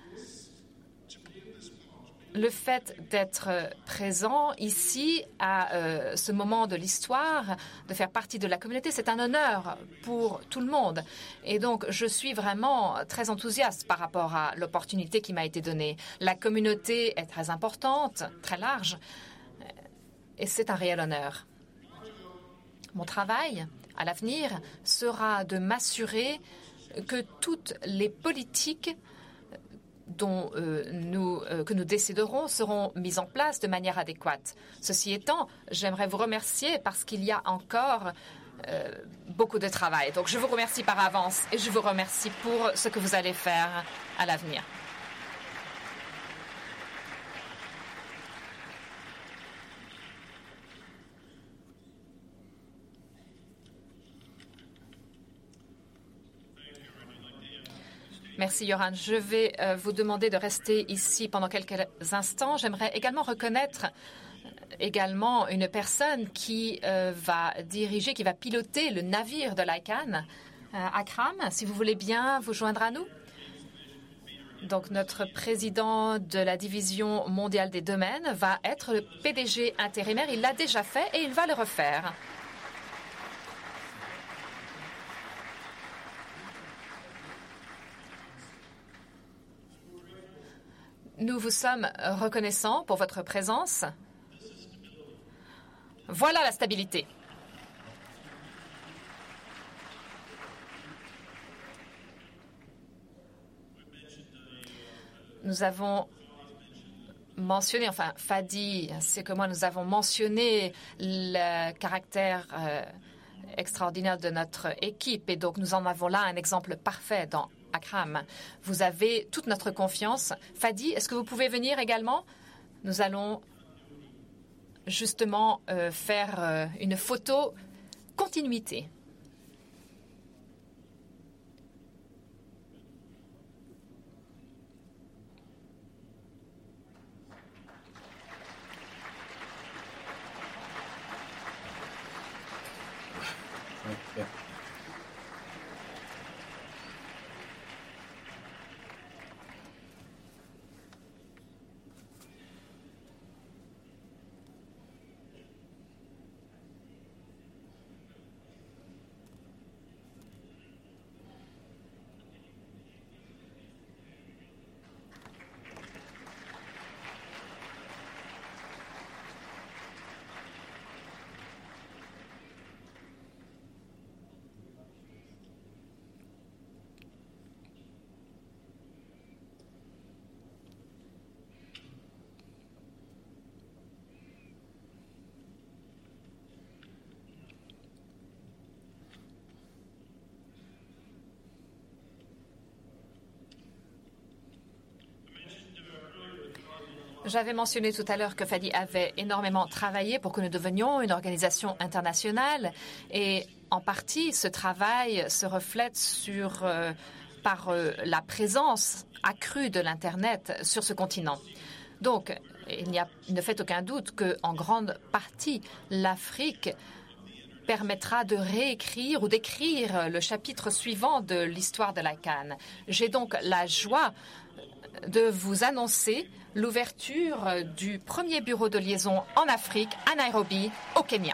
Le fait d'être présent ici à ce moment de l'histoire, de faire partie de la communauté, c'est un honneur pour tout le monde. Et donc, je suis vraiment très enthousiaste par rapport à l'opportunité qui m'a été donnée. La communauté est très importante, très large. et c'est un réel honneur. Mon travail à l'avenir sera de m'assurer que toutes les politiques que nous déciderons seront mises en place de manière adéquate. Ceci étant, j'aimerais vous remercier parce qu'il y a encore beaucoup de travail. Donc je vous remercie par avance et je vous remercie pour ce que vous allez faire à l'avenir. Merci, Yoran. Je vais vous demander de rester ici pendant quelques instants. J'aimerais également reconnaître une personne qui va diriger, qui va piloter le navire de l'ICANN, Akram. Si vous voulez bien vous joindre à nous. Donc, notre président de la division mondiale des domaines va être le PDG intérimaire. Il l'a déjà fait et il va le refaire. Nous vous sommes reconnaissants pour votre présence. Voilà la stabilité. Nous avons mentionné, Fadi, c'est que moi, nous avons mentionné le caractère extraordinaire de notre équipe et donc nous en avons là un exemple parfait dans Akram. Vous avez toute notre confiance. Fadi, est-ce que vous pouvez venir également? Nous allons justement faire une photo continuité. J'avais mentionné tout à l'heure que Fadi avait énormément travaillé pour que nous devenions une organisation internationale et en partie ce travail se reflète par la présence accrue de l'Internet sur ce continent. Donc, il ne fait aucun doute qu'en grande partie, l'Afrique permettra de réécrire ou d'écrire le chapitre suivant de l'histoire de l'ICANN. J'ai donc la joie de vous annoncer l'ouverture du premier bureau de liaison en Afrique, à Nairobi, au Kenya.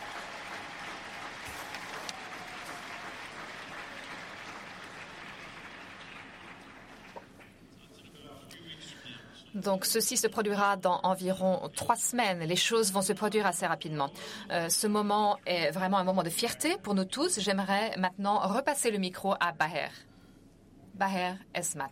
Donc, ceci se produira dans environ 3 semaines. Les choses vont se produire assez rapidement. Ce moment est vraiment un moment de fierté pour nous tous. J'aimerais maintenant repasser le micro à Baher. Baher Esmat.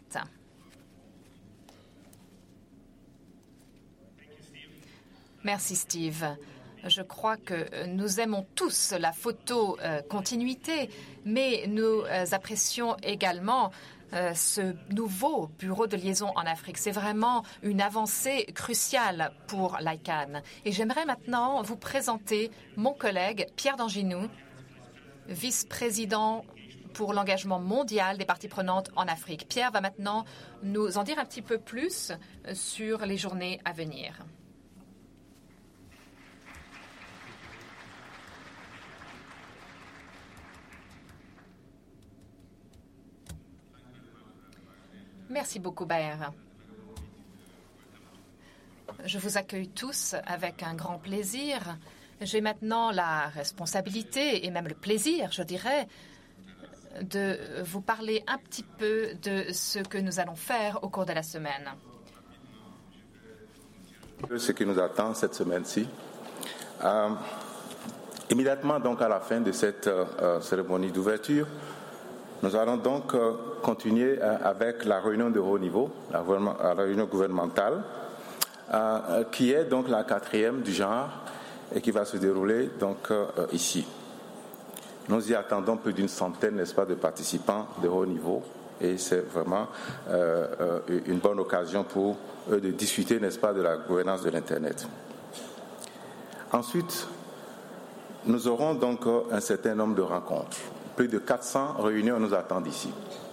Merci, Steve. Je crois que nous aimons tous la photo continuité, mais nous apprécions également ce nouveau bureau de liaison en Afrique. C'est vraiment une avancée cruciale pour l'ICANN. Et j'aimerais maintenant vous présenter mon collègue Pierre Danginou, vice-président pour l'engagement mondial des parties prenantes en Afrique. Pierre va maintenant nous en dire un petit peu plus sur les journées à venir. Merci beaucoup, Baher. Je vous accueille tous avec un grand plaisir. J'ai maintenant la responsabilité et même le plaisir, je dirais, de vous parler un petit peu de ce que nous allons faire au cours de la semaine. Ce qui nous attend cette semaine-ci, Immédiatement donc à la fin de cette cérémonie d'ouverture, nous allons donc continuer avec la réunion de haut niveau, la réunion gouvernementale, qui est donc la 4e du genre et qui va se dérouler donc ici. Nous y attendons plus d'une centaine, n'est-ce pas, de participants de haut niveau et c'est vraiment une bonne occasion pour eux de discuter, n'est-ce pas, de la gouvernance de l'Internet. Ensuite, nous aurons donc un certain nombre de rencontres. Plus de 400 réunions nous attendent ici.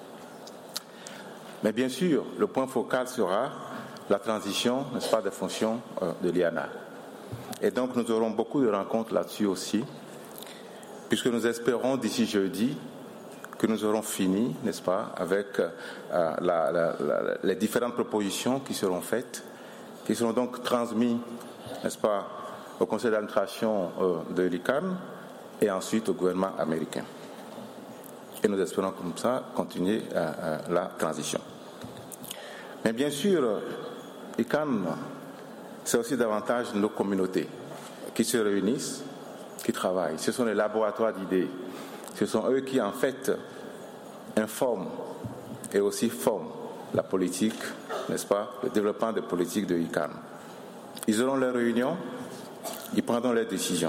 Mais bien sûr, le point focal sera la transition, n'est-ce pas, des fonctions de l'IANA. Et donc, nous aurons beaucoup de rencontres là-dessus aussi, puisque nous espérons d'ici jeudi que nous aurons fini, n'est-ce pas, avec les différentes propositions qui seront faites, qui seront donc transmises, n'est-ce pas, au conseil d'administration de l'ICAN et ensuite au gouvernement américain. Et nous espérons comme ça continuer la transition. Mais bien sûr, ICAN, c'est aussi davantage nos communautés qui se réunissent, qui travaillent. Ce sont les laboratoires d'idées. Ce sont eux qui, en fait, informent et aussi forment la politique, n'est-ce pas, le développement des politiques de ICAN. Ils auront leurs réunions, ils prendront leurs décisions.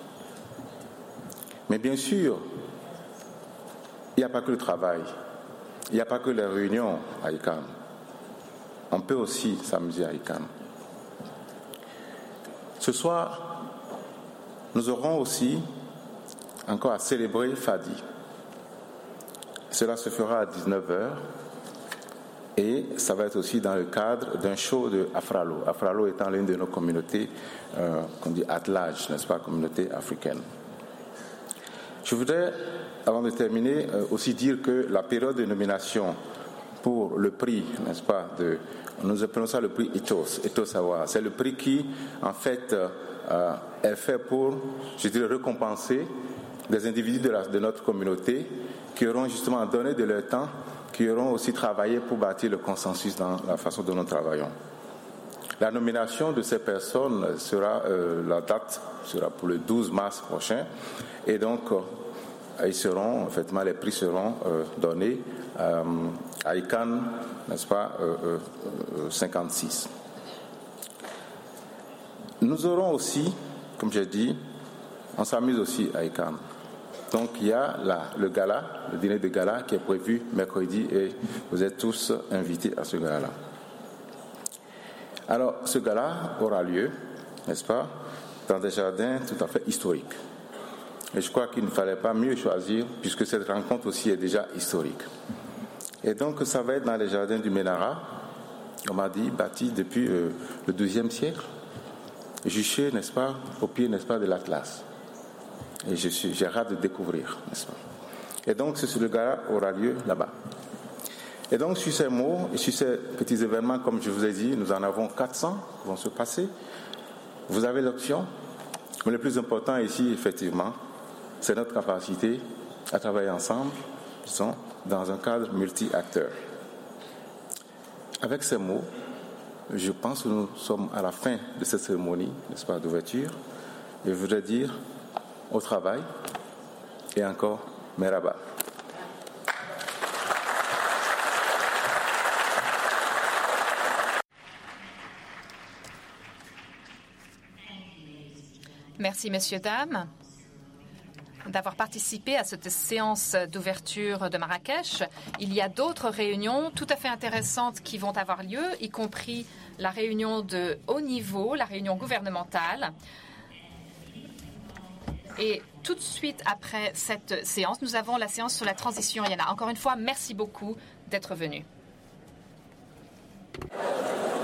Mais bien sûr, il n'y a pas que le travail, il n'y a pas que les réunions à ICAN. On peut aussi s'amuser à ICAN. Ce soir, nous aurons aussi encore à célébrer Fadi. Cela se fera à 19h et ça va être aussi dans le cadre d'un show de Afralo. Afralo étant l'une de nos communautés, qu'on dit at large, n'est-ce pas, communauté africaine. Je voudrais, avant de terminer, aussi dire que la période de nomination pour le prix, n'est-ce pas, nous appelons ça le prix Ethos Award. C'est le prix qui, en fait, est fait pour, je dirais, récompenser des individus de notre communauté qui auront justement donné de leur temps, qui auront aussi travaillé pour bâtir le consensus dans la façon dont nous travaillons. La nomination de ces personnes sera, la date sera pour le 12 mars prochain, et donc ils seront, effectivement, les prix seront donnés à ICAN, n'est-ce pas, 56. Nous aurons aussi, comme j'ai dit, on s'amuse aussi à ICAN. Donc il y a le gala, le dîner de gala qui est prévu mercredi et vous êtes tous invités à ce gala-là. Alors ce gala aura lieu, n'est-ce pas, dans des jardins tout à fait historiques. Et je crois qu'il ne fallait pas mieux choisir puisque cette rencontre aussi est déjà historique. Et donc ça va être dans les jardins du Ménara, on m'a dit, bâti depuis le XIIe siècle, juché, n'est-ce pas, au pied, n'est-ce pas, de l'Atlas. Et j'ai hâte de découvrir, n'est-ce pas. Et donc, le gala aura lieu là-bas. Et donc, sur ces mots et sur ces petits événements, comme je vous ai dit, nous en avons 400 qui vont se passer. Vous avez l'option. Mais le plus important ici, effectivement, c'est notre capacité à travailler ensemble, disons, dans un cadre multi-acteur. Avec ces mots, je pense que nous sommes à la fin de cette cérémonie, n'est-ce pas, d'ouverture. Et je voudrais dire au travail et encore Merhaba. Merci, messieurs, dames, d'avoir participé à cette séance d'ouverture de Marrakech. Il y a d'autres réunions tout à fait intéressantes qui vont avoir lieu, y compris la réunion de haut niveau, la réunion gouvernementale. Et tout de suite après cette séance, nous avons la séance sur la transition IANA. Encore une fois, merci beaucoup d'être venus.